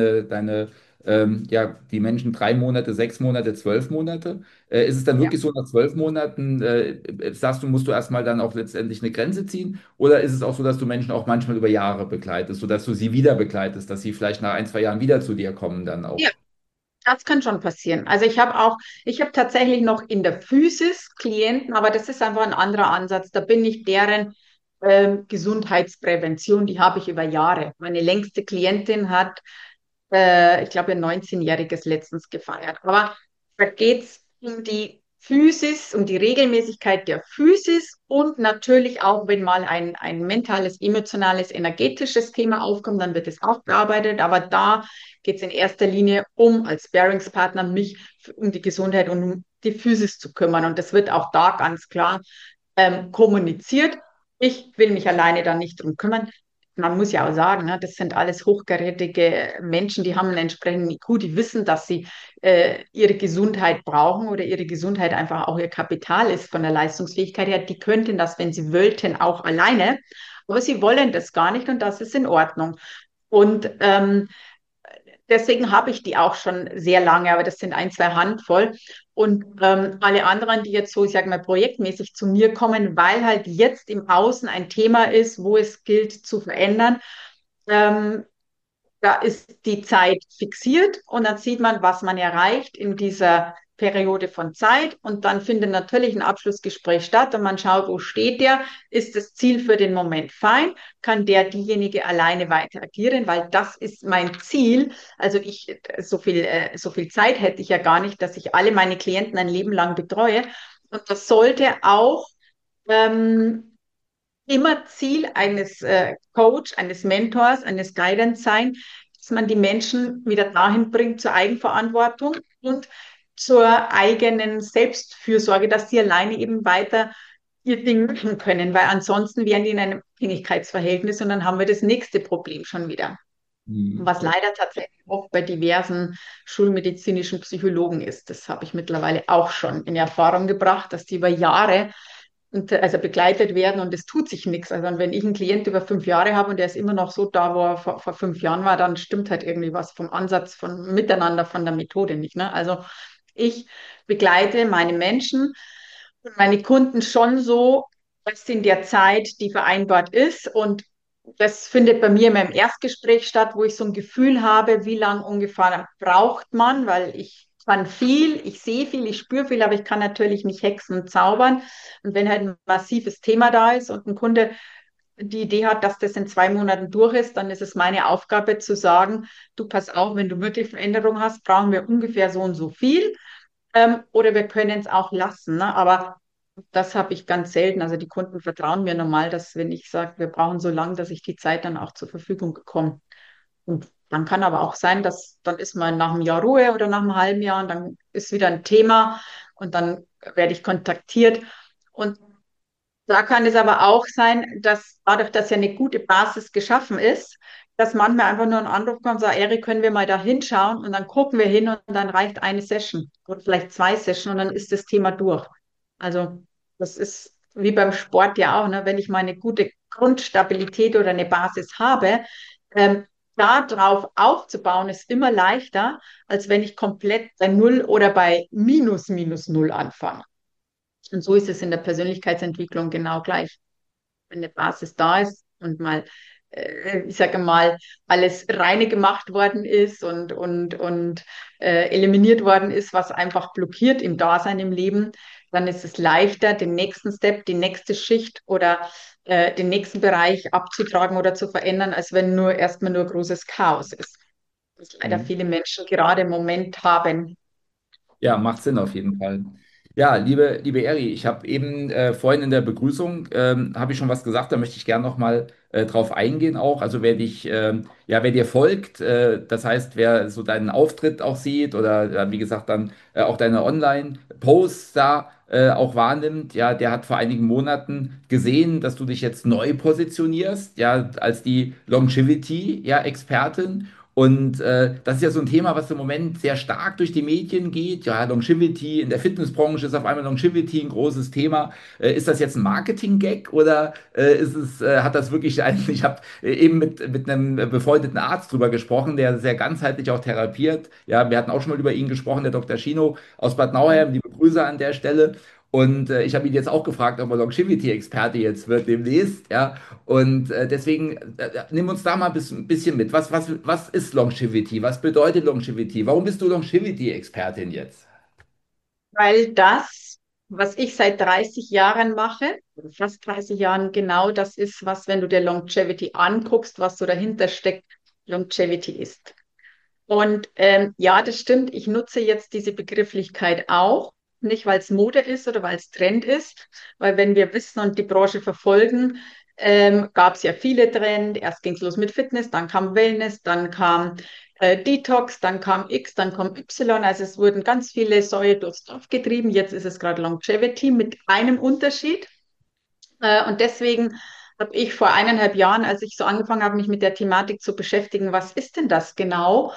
ja, die Menschen 3 Monate, 6 Monate, 12 Monate. Ist es dann ja. wirklich so, nach 12 Monaten, sagst du, musst du erstmal dann auch letztendlich eine Grenze ziehen? Oder ist es auch so, dass du Menschen auch manchmal über Jahre begleitest, sodass du sie wieder begleitest, dass sie vielleicht nach 1, 2 Jahren wieder zu dir kommen dann Ja, auch? das kann schon passieren. Also ich habe tatsächlich noch in der Physis Klienten, aber das ist einfach ein anderer Ansatz. Da bin ich deren Gesundheitsprävention, die habe ich über Jahre. Meine längste Klientin hat, ich glaube, ihr 19-jähriges letztens gefeiert. Aber da geht es um die Physis, um die Regelmäßigkeit der Physis und natürlich auch, wenn mal ein mentales, emotionales, energetisches Thema aufkommt, dann wird es auch bearbeitet. Aber da geht es in erster Linie um, als Bearingspartner, mich um die Gesundheit und um die Physis zu kümmern. Und das wird auch da ganz klar kommuniziert. Ich will mich alleine da nicht drum kümmern. Man muss ja auch sagen, ne, das sind alles hochkarätige Menschen, die haben einen entsprechenden IQ, die wissen, dass sie ihre Gesundheit brauchen oder ihre Gesundheit einfach auch ihr Kapital ist von der Leistungsfähigkeit her. Die könnten das, wenn sie wollten, auch alleine, aber sie wollen das gar nicht und das ist in Ordnung. Und deswegen habe ich die auch schon sehr lange, aber das sind ein, zwei Handvoll. Und alle anderen, die jetzt so, ich sage mal, projektmäßig zu mir kommen, weil halt jetzt im Außen ein Thema ist, wo es gilt zu verändern, ähm, da ist die Zeit fixiert und dann sieht man, was man erreicht in dieser Periode von Zeit und dann findet natürlich ein Abschlussgespräch statt und man schaut, wo steht der, ist das Ziel für den Moment fein, kann diejenige alleine weiter agieren, weil das ist mein Ziel. Also so viel Zeit hätte ich ja gar nicht, dass ich alle meine Klienten ein Leben lang betreue und das sollte auch ähm, immer Ziel eines Coach, eines Mentors, eines Guidance sein, dass man die Menschen wieder dahin bringt zur Eigenverantwortung und zur eigenen Selbstfürsorge, dass sie alleine eben weiter ihr Ding machen können, weil ansonsten wären die in einem Abhängigkeitsverhältnis und dann haben wir das nächste Problem schon wieder. Hm. Was leider tatsächlich oft bei diversen schulmedizinischen Psychologen ist. Das habe ich mittlerweile auch schon in Erfahrung gebracht, dass die über Jahre also begleitet werden und es tut sich nichts. Also wenn ich einen Klient über 5 Jahre habe und der ist immer noch so da, wo er vor 5 Jahren war, dann stimmt halt irgendwie was vom Ansatz, von Miteinander, von der Methode nicht. Ne? Also ich begleite meine Menschen und meine Kunden schon so, dass in der Zeit, die vereinbart ist und das findet bei mir in meinem Erstgespräch statt, wo ich so ein Gefühl habe, wie lange ungefähr braucht man, weil ich kann viel, ich sehe viel, ich spüre viel, aber ich kann natürlich nicht hexen und zaubern. Und wenn halt ein massives Thema da ist und ein Kunde die Idee hat, dass das in 2 Monaten durch ist, dann ist es meine Aufgabe zu sagen, du pass auf, wenn du wirklich Veränderung hast, brauchen wir ungefähr so und so viel. Oder wir können es auch lassen. Ne? Aber das habe ich ganz selten. Also die Kunden vertrauen mir normal, dass wenn ich sage, wir brauchen so lange, dass ich die Zeit dann auch zur Verfügung bekomme. Und dann kann aber auch sein, dass dann ist mal nach einem Jahr Ruhe oder nach einem halben Jahr und dann ist wieder ein Thema und dann werde ich kontaktiert. Und da kann es aber auch sein, dass dadurch, dass ja eine gute Basis geschaffen ist, dass manchmal einfach nur ein Anruf kommt und sagt, Erik, können wir mal da hinschauen und dann gucken wir hin und dann reicht eine Session oder vielleicht 2 Sessions und dann ist das Thema durch. Also das ist wie beim Sport ja auch, ne? Wenn ich mal eine gute Grundstabilität oder eine Basis habe, ähm, da drauf aufzubauen, ist immer leichter, als wenn ich komplett bei Null oder bei minus Null anfange. Und so ist es in der Persönlichkeitsentwicklung genau gleich. Wenn eine Basis da ist und mal, ich sage mal, alles reine gemacht worden ist und eliminiert worden ist, was einfach blockiert im Dasein, im Leben, dann ist es leichter, den nächsten Step, die nächste Schicht oder den nächsten Bereich abzutragen oder zu verändern, als wenn nur erstmal nur großes Chaos ist. Was leider Mhm. viele Menschen gerade im Moment haben. Ja, macht Sinn auf jeden Fall. Ja, liebe Eri, ich habe eben vorhin in der Begrüßung, habe ich schon was gesagt, da möchte ich gerne noch mal drauf eingehen auch. Also wer dich, ja, wer dir folgt, das heißt, wer so deinen Auftritt auch sieht oder wie gesagt dann auch deine Online-Posts da auch wahrnimmt, ja, der hat vor einigen Monaten gesehen, dass du dich jetzt neu positionierst, ja, als die Longevity, ja, Expertin. Und das ist ja so ein Thema, was im Moment sehr stark durch die Medien geht. Ja, Longevity, in der Fitnessbranche ist auf einmal Longevity ein großes Thema. Ist das jetzt ein Marketing-Gag oder hat das wirklich einen, ich habe eben mit einem befreundeten Arzt drüber gesprochen, der sehr ganzheitlich auch therapiert. Ja, wir hatten auch schon mal über ihn gesprochen, der Dr. Schino aus Bad Nauheim, liebe Grüße an der Stelle. Und ich habe ihn jetzt auch gefragt, ob er Longevity-Experte jetzt wird demnächst. Ja, und deswegen nimm uns da mal ein bisschen mit. Was ist Longevity? Was bedeutet Longevity? Warum bist du Longevity-Expertin jetzt? Weil das, was ich seit 30 Jahren mache, oder fast 30 Jahren genau das ist, was, wenn du dir Longevity anguckst, was so dahinter steckt, Longevity ist. Und ja, das stimmt, ich nutze jetzt diese Begrifflichkeit auch, nicht weil es Mode ist oder weil es Trend ist, weil wenn wir wissen und die Branche verfolgen, gab es ja viele Trends. Erst ging es los mit Fitness, dann kam Wellness, dann kam Detox, dann kam X, dann kam Y. Also es wurden ganz viele Säue durchs Dorf getrieben. Jetzt ist es gerade Longevity mit einem Unterschied. Und deswegen habe ich vor 1,5 Jahren, als ich so angefangen habe, mich mit der Thematik zu beschäftigen, was ist denn das genau?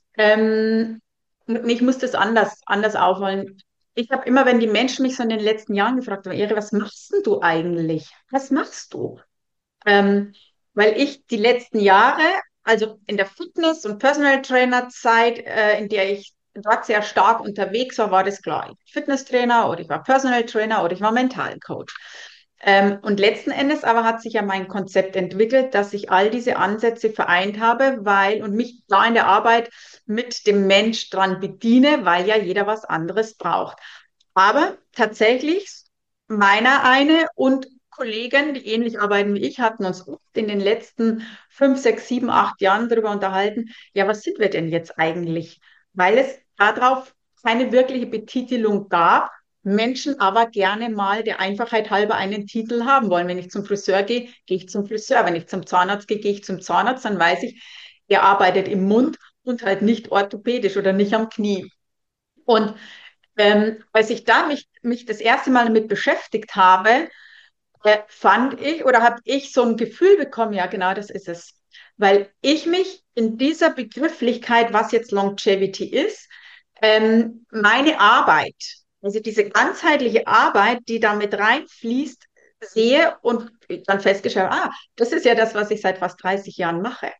Ähm, und ich muss das anders aufrollen. Ich habe immer, wenn die Menschen mich so in den letzten Jahren gefragt haben, Ere, was machst denn du eigentlich? Was machst du? Ähm, weil ich die letzten Jahre, also in der Fitness- und Personal Trainer Zeit, in der ich dort sehr stark unterwegs war, war das klar. Ich war Fitnesstrainer oder ich war Personal Trainer oder ich war Mentalcoach. Und letzten Endes aber hat sich ja mein Konzept entwickelt, dass ich all diese Ansätze vereint habe, weil und mich da in der Arbeit mit dem Mensch dran bediene, weil ja jeder was anderes braucht. Aber tatsächlich, meiner eine und Kollegen, die ähnlich arbeiten wie ich, hatten uns oft in den letzten 5, 6, 7, 8 Jahren darüber unterhalten, ja, was sind wir denn jetzt eigentlich? Weil es darauf keine wirkliche Betitelung gab, Menschen aber gerne mal der Einfachheit halber einen Titel haben wollen. Wenn ich zum Friseur gehe, gehe ich zum Friseur. Wenn ich zum Zahnarzt gehe, gehe ich zum Zahnarzt. Dann weiß ich, der arbeitet im Mund und halt nicht orthopädisch oder nicht am Knie. Und als ich da mich das erste Mal damit beschäftigt habe, fand ich oder habe ich so ein Gefühl bekommen, ja, genau das ist es. Weil ich mich in dieser Begrifflichkeit, was jetzt Longevity ist, meine Arbeit, also diese ganzheitliche Arbeit, die da mit reinfließt, sehe und dann festgestellt, das ist ja das, was ich seit fast 30 Jahren mache.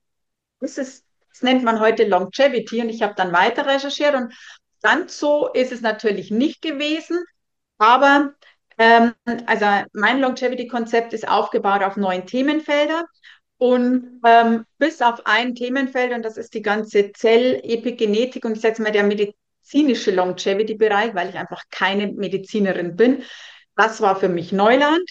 Das nennt man heute Longevity und ich habe dann weiter recherchiert und ganz so ist es natürlich nicht gewesen, aber also mein Longevity-Konzept ist aufgebaut auf 9 Themenfelder und bis auf ein Themenfeld, und das ist die ganze Zellepigenetik und ich sage mal der medizinische Longevity-Bereich, weil ich einfach keine Medizinerin bin. Das war für mich Neuland.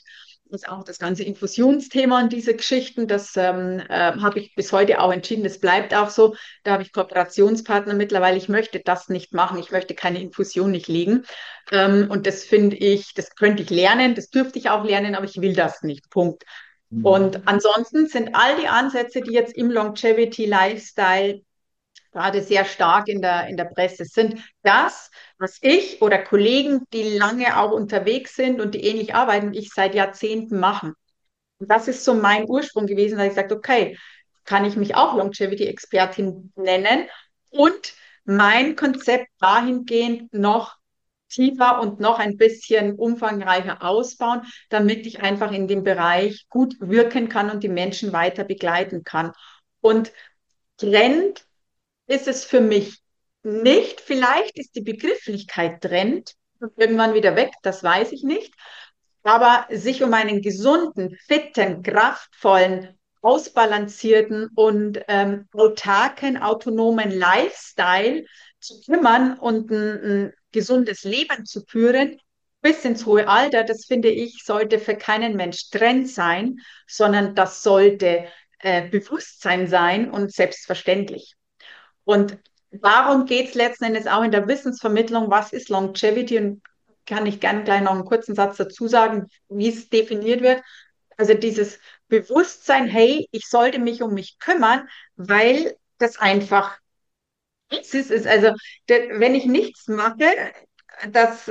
ist auch das ganze Infusionsthema und diese Geschichten, das habe ich bis heute auch entschieden, das bleibt auch so. Da habe ich Kooperationspartner mittlerweile. Ich möchte das nicht machen, ich möchte keine Infusion nicht legen. Und das finde ich, das könnte ich lernen, das dürfte ich auch lernen, aber ich will das nicht. Punkt. Mhm. Und ansonsten sind all die Ansätze, die jetzt im Longevity Lifestyle gerade sehr stark in der Presse sind, das, was ich oder Kollegen, die lange auch unterwegs sind und die ähnlich arbeiten, ich seit Jahrzehnten machen. Und das ist so mein Ursprung gewesen, dass ich sagte, okay, kann ich mich auch Longevity-Expertin nennen und mein Konzept dahingehend noch tiefer und noch ein bisschen umfangreicher ausbauen, damit ich einfach in dem Bereich gut wirken kann und die Menschen weiter begleiten kann. Und Trend ist es für mich nicht. Vielleicht ist die Begrifflichkeit Trend irgendwann wieder weg, das weiß ich nicht. Aber sich um einen gesunden, fitten, kraftvollen, ausbalancierten und autarken, autonomen Lifestyle zu kümmern und ein gesundes Leben zu führen, bis ins hohe Alter, das finde ich, sollte für keinen Mensch Trend sein, sondern das sollte Bewusstsein sein und selbstverständlich. Und darum geht es letzten Endes auch in der Wissensvermittlung. Was ist Longevity? Und kann ich gerne gleich noch einen kurzen Satz dazu sagen, wie es definiert wird. Also dieses Bewusstsein, hey, ich sollte mich um mich kümmern, weil das einfach ist. Also wenn ich nichts mache, dass,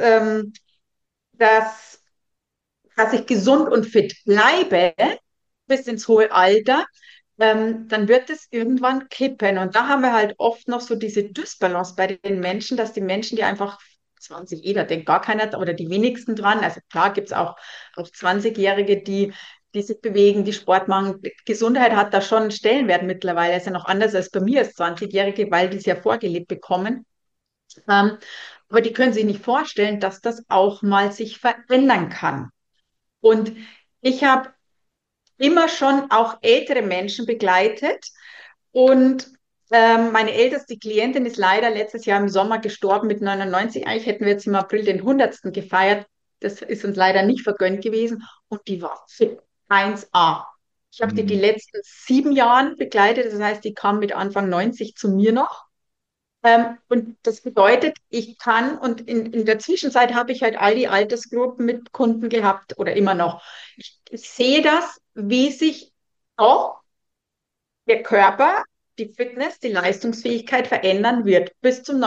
dass, dass ich gesund und fit bleibe bis ins hohe Alter, dann wird es irgendwann kippen. Und da haben wir halt oft noch so diese Dysbalance bei den Menschen, dass die Menschen, die einfach 20, da denkt gar keiner oder die wenigsten dran. Also klar gibt es auch 20-Jährige, die sich bewegen, die Sport machen. Gesundheit hat da schon einen Stellenwert mittlerweile. Ist ja noch anders als bei mir als 20-Jährige, weil die es ja vorgelebt bekommen. Ähm, aber die können sich nicht vorstellen, dass das auch mal sich verändern kann. Und ich habe immer schon auch ältere Menschen begleitet. Und meine älteste Klientin ist leider letztes Jahr im Sommer gestorben mit 99. Eigentlich hätten wir jetzt im April den 100. gefeiert. Das ist uns leider nicht vergönnt gewesen. Und die war fit. 1A. Ich habe die Mhm. letzten 7 Jahren begleitet. Das heißt, die kam mit Anfang 90 zu mir noch. Und das bedeutet, ich kann, und in der Zwischenzeit habe ich halt all die Altersgruppen mit Kunden gehabt oder immer noch. Ich sehe das, wie sich auch der Körper, die Fitness, die Leistungsfähigkeit verändern wird. Bis zum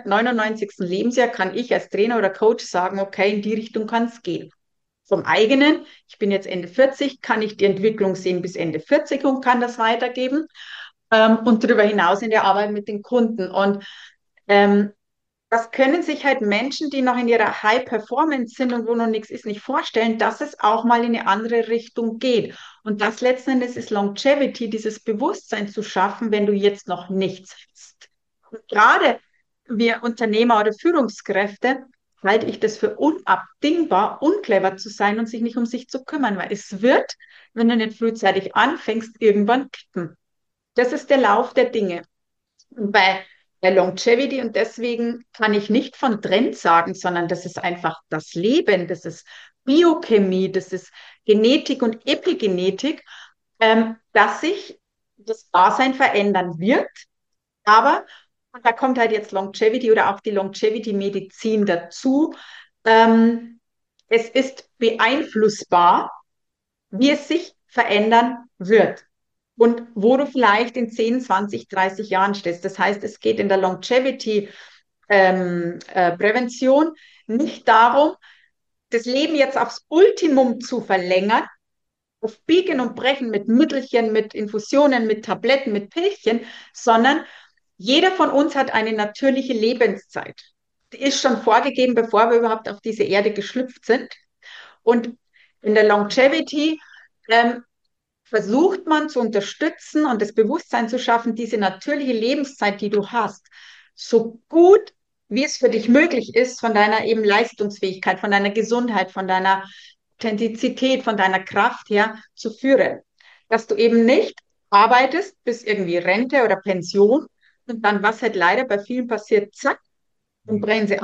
99. Lebensjahr kann ich als Trainer oder Coach sagen, okay, in die Richtung kann es gehen. Vom eigenen, ich bin jetzt Ende 40, kann ich die Entwicklung sehen bis Ende 40 und kann das weitergeben. Und darüber hinaus in der Arbeit mit den Kunden. Und ähm, das können sich halt Menschen, die noch in ihrer High Performance sind und wo noch nichts ist, nicht vorstellen, dass es auch mal in eine andere Richtung geht. Und das letzten Endes ist Longevity, dieses Bewusstsein zu schaffen, wenn du jetzt noch nichts hast. Und gerade wir Unternehmer oder Führungskräfte halte ich das für unabdingbar, unclever zu sein und sich nicht um sich zu kümmern, weil es wird, wenn du nicht frühzeitig anfängst, irgendwann kippen. Das ist der Lauf der Dinge. Und bei der Longevity, und deswegen kann ich nicht von Trend sagen, sondern das ist einfach das Leben, das ist Biochemie, das ist Genetik und Epigenetik, dass sich das Dasein verändern wird. Aber, und da kommt halt jetzt Longevity oder auch die Longevity-Medizin dazu, es ist beeinflussbar, wie es sich verändern wird und wo du vielleicht in 10, 20, 30 Jahren stehst. Das heißt, es geht in der Longevity-Prävention nicht darum, das Leben jetzt aufs Ultimum zu verlängern, auf Biegen und Brechen mit Mittelchen, mit Infusionen, mit Tabletten, mit Pillchen, sondern jeder von uns hat eine natürliche Lebenszeit. Die ist schon vorgegeben, bevor wir überhaupt auf diese Erde geschlüpft sind. Und in der Longevity versucht man zu unterstützen und das Bewusstsein zu schaffen, diese natürliche Lebenszeit, die du hast, so gut wie es für dich möglich ist, von deiner eben Leistungsfähigkeit, von deiner Gesundheit, von deiner Authentizität, von deiner Kraft her zu führen. Dass du eben nicht arbeitest bis irgendwie Rente oder Pension und dann, was halt leider bei vielen passiert, zack, dann brennen sie ab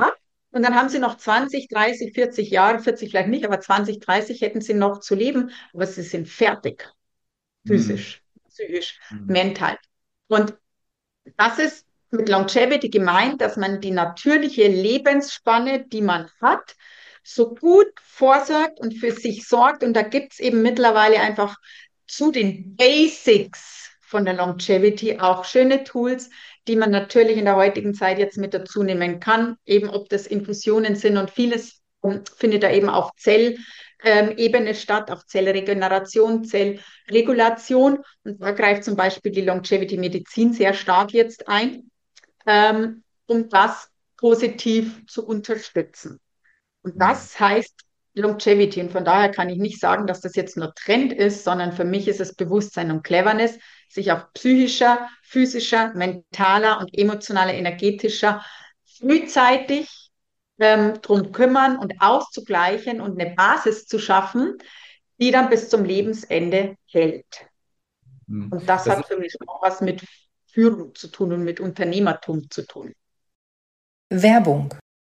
Und dann haben sie noch 20, 30, 40 Jahre, 40 vielleicht nicht, aber 20, 30 hätten sie noch zu leben, aber sie sind fertig, Mhm. physisch, psychisch, Mhm. mental. Und das ist mit Longevity gemeint, dass man die natürliche Lebensspanne, die man hat, so gut vorsorgt und für sich sorgt. Und da gibt es eben mittlerweile einfach zu den Basics von der Longevity auch schöne Tools, die man natürlich in der heutigen Zeit jetzt mit dazu nehmen kann, eben ob das Infusionen sind und vieles findet da eben auf Zellebene statt, auf Zellregeneration, Zellregulation. Und da greift zum Beispiel die Longevity-Medizin sehr stark jetzt ein, um das positiv zu unterstützen. Und Mhm. das heißt Longevity. Und von daher kann ich nicht sagen, dass das jetzt nur Trend ist, sondern für mich ist es Bewusstsein und Cleverness, sich auf psychischer, physischer, mentaler und emotionaler, energetischer frühzeitig drum kümmern und auszugleichen und eine Basis zu schaffen, die dann bis zum Lebensende hält. Mhm. Und das Das hat für mich auch was mit Führung zu tun und mit Unternehmertum zu tun. Werbung.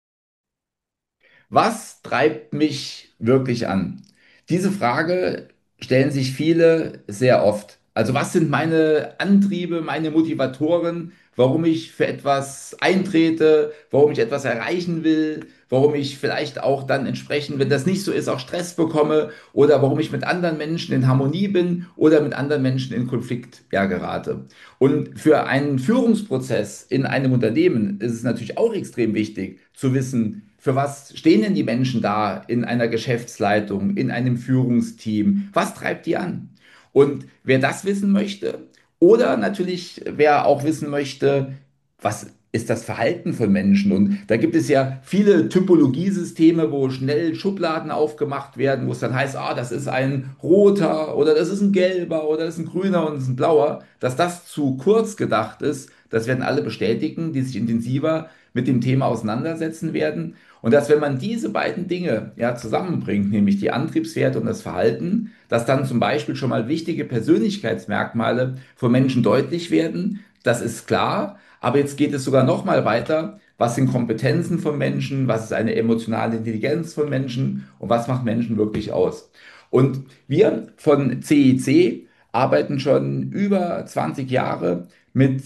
Was treibt mich wirklich an? Diese Frage stellen sich viele sehr oft. Also was sind meine Antriebe, meine Motivatoren, warum ich für etwas eintrete, warum ich etwas erreichen will, warum ich vielleicht auch dann entsprechend, wenn das nicht so ist, auch Stress bekomme oder warum ich mit anderen Menschen in Harmonie bin oder mit anderen Menschen in Konflikt, ja, gerate. Und für einen Führungsprozess in einem Unternehmen ist es natürlich auch extrem wichtig zu wissen, für was stehen denn die Menschen da in einer Geschäftsleitung, in einem Führungsteam? Was treibt die an? Und wer das wissen möchte, oder natürlich wer auch wissen möchte, was ist das Verhalten von Menschen? Und da gibt es ja viele Typologiesysteme, wo schnell Schubladen aufgemacht werden, wo es dann heißt, ah, das ist ein roter oder das ist ein gelber oder das ist ein grüner und das ist ein blauer. Dass das zu kurz gedacht ist, das werden alle bestätigen, die sich intensiver mit dem Thema auseinandersetzen werden. Und dass, wenn man diese beiden Dinge ja zusammenbringt, nämlich die Antriebswerte und das Verhalten, dass dann zum Beispiel schon mal wichtige Persönlichkeitsmerkmale von Menschen deutlich werden, das ist klar. Aber jetzt geht es sogar noch mal weiter. Was sind Kompetenzen von Menschen? Was ist eine emotionale Intelligenz von Menschen? Und was macht Menschen wirklich aus? Und wir von CIC arbeiten schon über 20 Jahre mit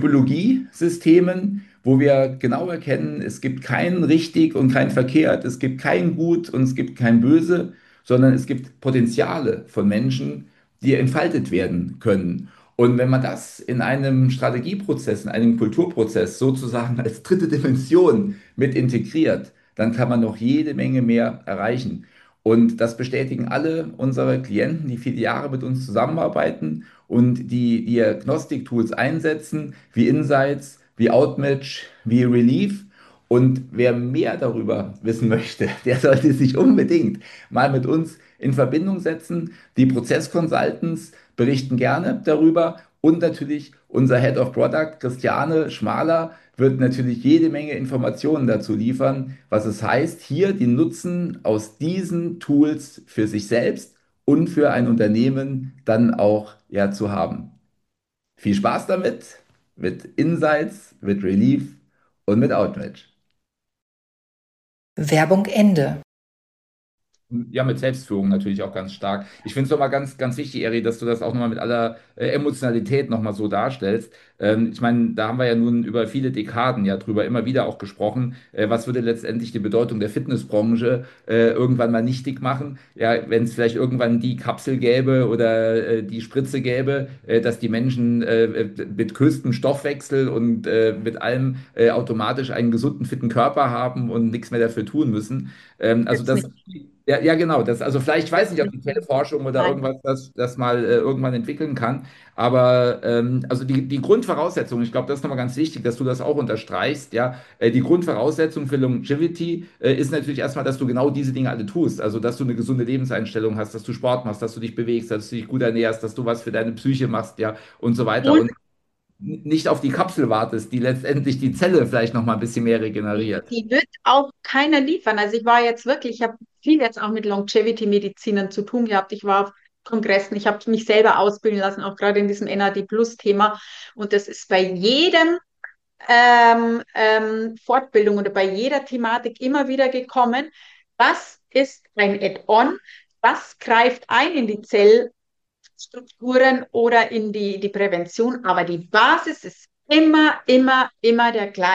Typologiesystemen, wo wir genau erkennen, es gibt kein richtig und kein verkehrt, es gibt kein gut und es gibt kein böse, sondern es gibt Potenziale von Menschen, die entfaltet werden können. Und wenn man das in einem Strategieprozess, in einem Kulturprozess sozusagen als dritte Dimension mit integriert, dann kann man noch jede Menge mehr erreichen. Und das bestätigen alle unsere Klienten, die viele Jahre mit uns zusammenarbeiten und die Diagnostiktools einsetzen, wie Insights, wie Outmatch, wie Relief. Und wer mehr darüber wissen möchte, der sollte sich unbedingt mal mit uns in Verbindung setzen. Die Prozess-Consultants berichten gerne darüber und natürlich unser Head of Product, Christiane Schmaler, wird natürlich jede Menge Informationen dazu liefern, was es heißt, hier den Nutzen aus diesen Tools für sich selbst und für ein Unternehmen dann auch ja zu haben. Viel Spaß damit, mit Insights, mit Relief und mit Outmatch. Werbung Ende. Ja, mit Selbstführung natürlich auch ganz stark. Ich finde es nochmal ganz, ganz wichtig, Eri, dass du das auch nochmal mit aller Emotionalität nochmal so darstellst. Ich meine, da haben wir ja nun über viele Dekaden ja drüber immer wieder auch gesprochen. Was würde letztendlich die Bedeutung der Fitnessbranche irgendwann mal nichtig machen? Ja, wenn es vielleicht irgendwann die Kapsel gäbe oder die Spritze gäbe, dass die Menschen mit höchstem Stoffwechsel und mit allem automatisch einen gesunden, fitten Körper haben und nichts mehr dafür tun müssen. Also Jetzt das, nicht. ja, ja, genau. Das, also vielleicht, ich weiß Jetzt nicht, ob nicht. die Zellforschung oder Nein. irgendwas das mal irgendwann entwickeln kann. Aber also die Grundvoraussetzung, ich glaube, das ist nochmal ganz wichtig, dass du das auch unterstreichst. Ja, die Grundvoraussetzung für Longevity ist natürlich erstmal, dass du genau diese Dinge alle tust. Also, dass du eine gesunde Lebenseinstellung hast, dass du Sport machst, dass du dich bewegst, dass du dich gut ernährst, dass du was für deine Psyche machst, ja, und so weiter. Und Und nicht auf die Kapsel wartest, die letztendlich die Zelle vielleicht nochmal ein bisschen mehr regeneriert. die wird auch keiner liefern. Also ich war jetzt wirklich, ich habe viel jetzt auch mit Longevity-Medizinern zu tun gehabt. Ich war auf Kongressen, ich habe mich selber ausbilden lassen, auch gerade in diesem NAD-Plus-Thema. Und das ist bei jedem Fortbildung oder bei jeder Thematik immer wieder gekommen. Was ist ein Add-on? Was greift ein in die Zellstrukturen oder in die Prävention? Aber die Basis ist immer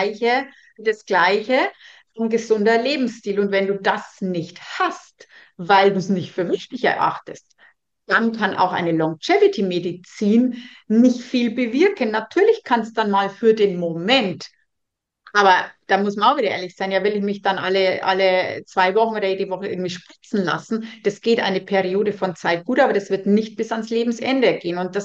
das Gleiche, ein gesunder Lebensstil. Und wenn du das nicht hast, weil du es nicht für wichtig erachtest, dann kann auch eine Longevity-Medizin nicht viel bewirken. Natürlich kann es dann mal für den Moment, aber da muss man auch wieder ehrlich sein, ja, will ich mich dann alle 2 Wochen oder jede Woche irgendwie spritzen lassen? Das geht eine Periode von Zeit gut, aber das wird nicht bis ans Lebensende gehen. Und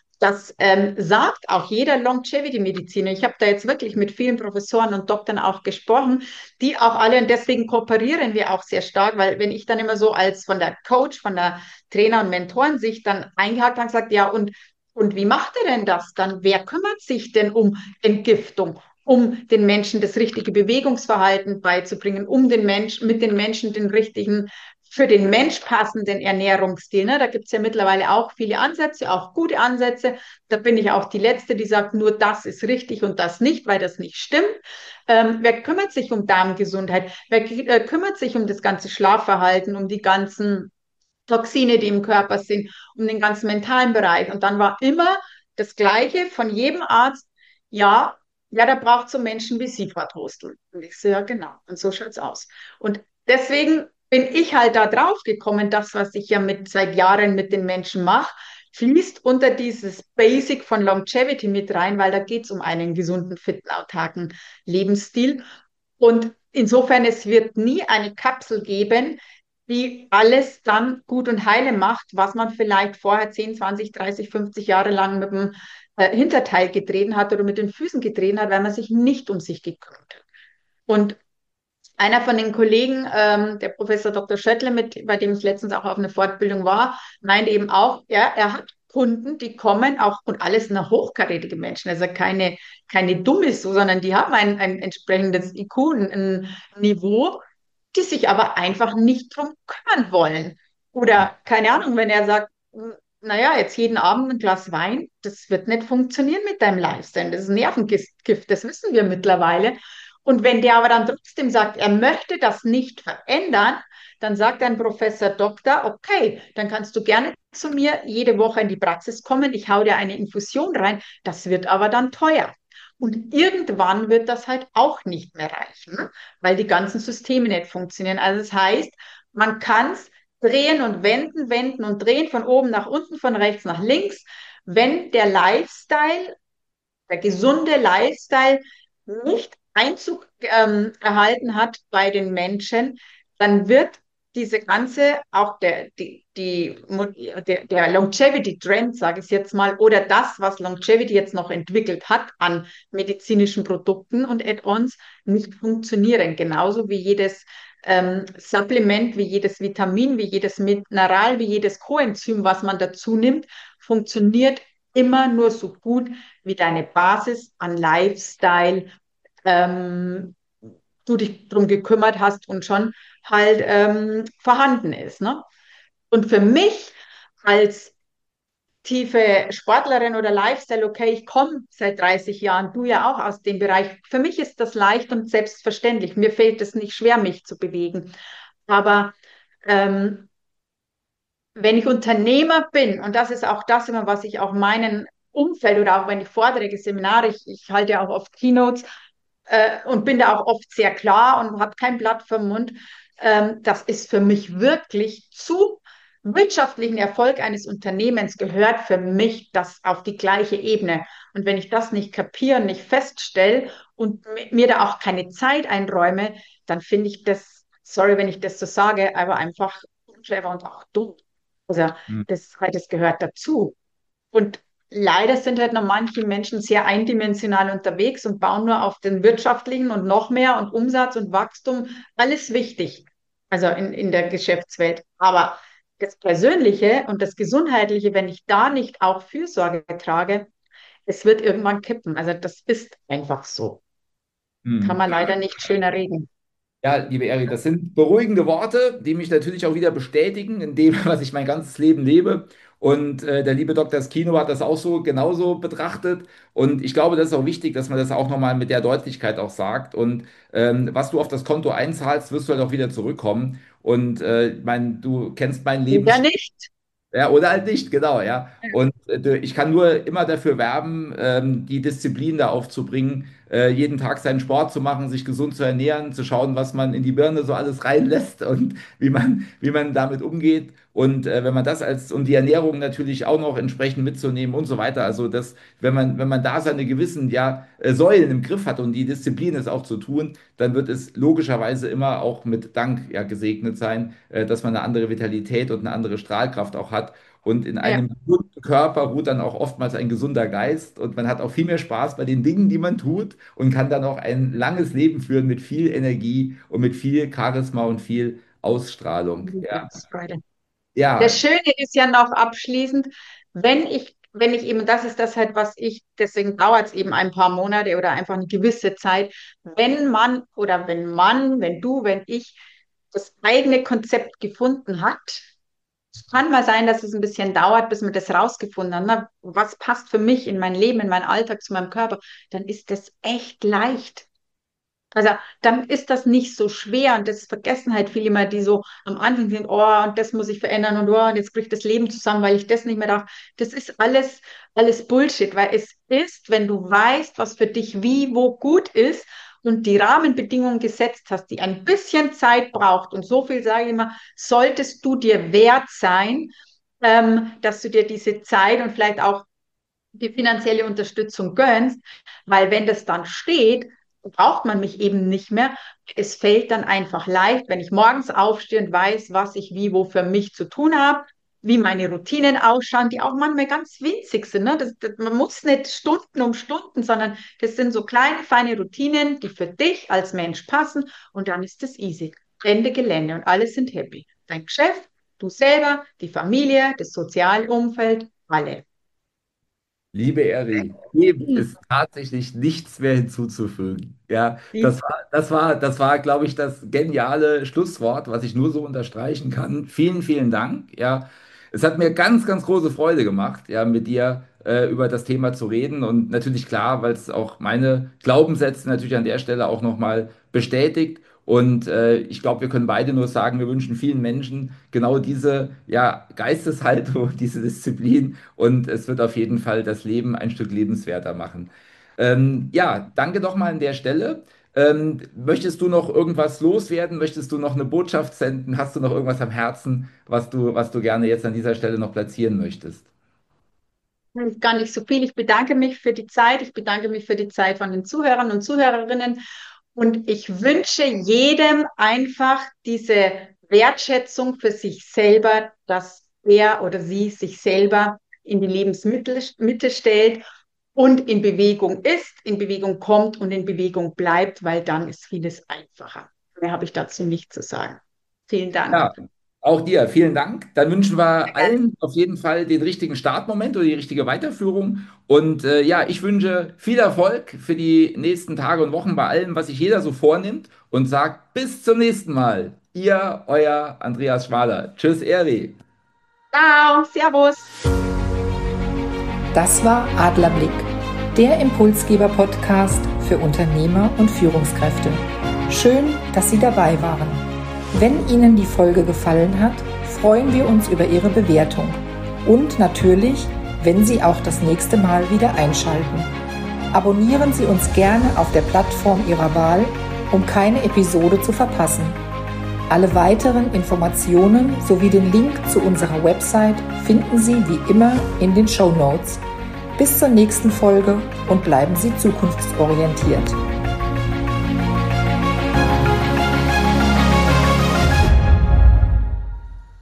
das sagt auch jeder Longevity-Mediziner. Ich habe da jetzt wirklich mit vielen Professoren und Doktoren auch gesprochen, die auch alle, und deswegen kooperieren wir auch sehr stark, weil wenn ich dann immer so als von der Coach, von der Trainer- und Mentorensicht dann eingehakt habe, gesagt, ja, und wie macht er denn das dann? Wer kümmert sich denn um Entgiftung? Um den Menschen das richtige Bewegungsverhalten beizubringen, um mit den Menschen den richtigen, für den Mensch passenden Ernährungsstil. Ne? Da gibt es ja mittlerweile auch viele Ansätze, auch gute Ansätze. Da bin ich auch die Letzte, die sagt, nur das ist richtig und das nicht, weil das nicht stimmt. Wer kümmert sich um Darmgesundheit? Wer kümmert sich um das ganze Schlafverhalten, um die ganzen Toxine, die im Körper sind, um den ganzen mentalen Bereich? Und dann war immer das Gleiche von jedem Arzt, ja, ja, da braucht so Menschen wie Sie, Frau Trostel. Und ich so, ja, genau. Und so schaut's aus. Und deswegen bin ich halt da drauf gekommen, das, was ich ja seit Jahren mit den Menschen mache, fließt unter dieses Basic von Longevity mit rein, weil da geht's um einen gesunden, fitten, autarken Lebensstil. Und insofern, es wird nie eine Kapsel geben, die alles dann gut und heile macht, was man vielleicht vorher 10, 20, 30, 50 Jahre lang mit dem Hinterteil getreten hat oder mit den Füßen getreten hat, weil man sich nicht um sich gekümmert hat. Und einer von den Kollegen, der Professor Dr. Schöttle, bei dem ich letztens auch auf einer Fortbildung war, meinte eben auch, ja, er hat Kunden, die kommen auch, und alles sind hochkarätige Menschen, also keine Dummes, so, sondern die haben ein entsprechendes IQ, ein Niveau, die sich aber einfach nicht drum kümmern wollen. Oder keine Ahnung, wenn er sagt, naja, jetzt jeden Abend ein Glas Wein, das wird nicht funktionieren mit deinem Lifestyle. Das ist Nervengift, das wissen wir mittlerweile. Und wenn der aber dann trotzdem sagt, er möchte das nicht verändern, dann sagt ein Professor Doktor, okay, dann kannst du gerne zu mir jede Woche in die Praxis kommen, ich hau dir eine Infusion rein, das wird aber dann teuer. Und irgendwann wird das halt auch nicht mehr reichen, weil die ganzen Systeme nicht funktionieren. Also das heißt, man kann es drehen und wenden und drehen, von oben nach unten, von rechts nach links. Wenn der Lifestyle, der gesunde Lifestyle nicht Einzug erhalten hat bei den Menschen, dann wird diese ganze, auch der Longevity-Trend, sage ich jetzt mal, oder das, was Longevity jetzt noch entwickelt hat an medizinischen Produkten und Add-ons, nicht funktionieren. Genauso wie jedes Supplement, wie jedes Vitamin, wie jedes Mineral, wie jedes Coenzym, was man dazu nimmt, funktioniert immer nur so gut, wie deine Basis an Lifestyle ähm, du dich drum gekümmert hast und schon halt vorhanden ist. Ne? Und für mich als tiefe Sportlerin oder Lifestyle, okay, ich komme seit 30 Jahren, du ja auch aus dem Bereich. Für mich ist das leicht und selbstverständlich. Mir fällt es nicht schwer, mich zu bewegen. Aber ähm, wenn ich Unternehmer bin, und das ist auch das immer, was ich auch meinen Umfeld oder auch wenn ich Vorträge, Seminare, ich halte ja auch oft Keynotes und bin da auch oft sehr klar und habe kein Blatt vom Mund. Das ist für mich wirklich zu wirtschaftlichen Erfolg eines Unternehmens gehört für mich das auf die gleiche Ebene. Und wenn ich das nicht kapiere, nicht feststelle und mir da auch keine Zeit einräume, dann finde ich das, sorry, wenn ich das so sage, aber einfach clever und auch dumm. Also Hm. das gehört dazu. Und leider sind halt noch manche Menschen sehr eindimensional unterwegs und bauen nur auf den wirtschaftlichen und noch mehr und Umsatz und Wachstum. Alles wichtig, also in der Geschäftswelt. Aber das Persönliche und das Gesundheitliche, wenn ich da nicht auch Fürsorge trage, es wird irgendwann kippen. Also das ist einfach so. Kann Hm. man leider nicht schöner reden. Ja, liebe Eri, das sind beruhigende Worte, die mich natürlich auch wieder bestätigen in dem, was ich mein ganzes Leben lebe. Und der liebe Dr. Skino hat das auch so genauso betrachtet. Und ich glaube, das ist auch wichtig, dass man das auch nochmal mit der Deutlichkeit auch sagt. Und was du auf das Konto einzahlst, wirst du halt auch wieder zurückkommen. Und du kennst meinen Oder Lebensstil. nicht? Ja, oder halt nicht, genau, ja. Und ich kann nur immer dafür werben, die Disziplin da aufzubringen, jeden Tag seinen Sport zu machen, sich gesund zu ernähren, zu schauen, was man in die Birne so alles reinlässt und wie man damit umgeht. Und wenn man das und die Ernährung natürlich auch noch entsprechend mitzunehmen und so weiter. Also das, wenn man da seine gewissen, ja, Säulen im Griff hat und die Disziplin ist auch zu tun, dann wird es logischerweise immer auch mit Dank ja gesegnet sein, dass man eine andere Vitalität und eine andere Strahlkraft auch hat. Und in Ja. einem gesunden Körper ruht dann auch oftmals ein gesunder Geist und man hat auch viel mehr Spaß bei den Dingen, die man tut und kann dann auch ein langes Leben führen mit viel Energie und mit viel Charisma und viel Ausstrahlung. Ja, Lebensfreude. Das ja, Schöne ist ja noch abschließend, wenn ich eben, das ist das halt, was ich, deswegen dauert es eben ein paar Monate oder einfach eine gewisse Zeit, wenn du, wenn ich das eigene Konzept gefunden hat. Es kann mal sein, dass es ein bisschen dauert, bis wir das rausgefunden haben. Ne? Was passt für mich in mein Leben, in meinen Alltag, zu meinem Körper? Dann ist das echt leicht. Also dann ist das nicht so schwer und das vergessen halt viele immer, die so am Anfang sind, oh, und das muss ich verändern und jetzt bricht das Leben zusammen, weil ich das nicht mehr darf. Das ist alles Bullshit, weil es ist, wenn du weißt, was für dich wie, wo gut ist und die Rahmenbedingungen gesetzt hast, die ein bisschen Zeit braucht und so viel sage ich immer, solltest du dir wert sein, dass du dir diese Zeit und vielleicht auch die finanzielle Unterstützung gönnst, weil wenn das dann steht, braucht man mich eben nicht mehr. Es fällt dann einfach leicht, wenn ich morgens aufstehe und weiß, was ich wie, wo für mich zu tun habe, wie meine Routinen ausschauen, die auch manchmal ganz winzig sind. Ne? Man muss nicht Stunden um Stunden, sondern das sind so kleine, feine Routinen, die für dich als Mensch passen und dann ist es easy. Ende Gelände und alle sind happy. Dein Geschäft, du selber, die Familie, das soziale Umfeld, alle. liebe Eri, dem Hm. ist tatsächlich nichts mehr hinzuzufügen. Ja, das Siehst war, das war, das war, glaube ich, das geniale Schlusswort, was ich nur so unterstreichen kann. Vielen, vielen Dank. Ja, es hat mir ganz, ganz große Freude gemacht, ja, mit dir über das Thema zu reden und natürlich klar, weil es auch meine Glaubenssätze natürlich an der Stelle auch nochmal bestätigt. Und ich glaube, wir können beide nur sagen, wir wünschen vielen Menschen genau diese, ja, Geisteshaltung, diese Disziplin und es wird auf jeden Fall das Leben ein Stück lebenswerter machen. Ja, danke doch mal an der Stelle. Möchtest du noch irgendwas loswerden? Möchtest du noch eine Botschaft senden? Hast du noch irgendwas am Herzen, was du gerne jetzt an dieser Stelle noch platzieren möchtest? gar nicht so viel. Ich bedanke mich für die Zeit. Ich bedanke mich für die Zeit von den Zuhörern und Zuhörerinnen. Und ich wünsche jedem einfach diese Wertschätzung für sich selber, dass er oder sie sich selber in die Lebensmitte stellt und in Bewegung ist, in Bewegung kommt und in Bewegung bleibt, weil dann ist vieles einfacher. Mehr habe ich dazu nicht zu sagen. Vielen Dank. Ja, auch dir vielen Dank. Dann wünschen Sehr wir gerne. allen auf jeden Fall den richtigen Startmoment oder die richtige Weiterführung. Und ja, ich wünsche viel Erfolg für die nächsten Tage und Wochen bei allem, was sich jeder so vornimmt und sagt bis zum nächsten Mal. Ihr, euer Andreas Schwaler. Tschüss, Eri. Ciao, Servus. Das war Adlerblick, der Impulsgeber-Podcast für Unternehmer und Führungskräfte. Schön, dass Sie dabei waren. Wenn Ihnen die Folge gefallen hat, freuen wir uns über Ihre Bewertung und natürlich, wenn Sie auch das nächste Mal wieder einschalten. Abonnieren Sie uns gerne auf der Plattform Ihrer Wahl, um keine Episode zu verpassen. Alle weiteren Informationen sowie den Link zu unserer Website finden Sie wie immer in den Shownotes. Bis zur nächsten Folge und bleiben Sie zukunftsorientiert.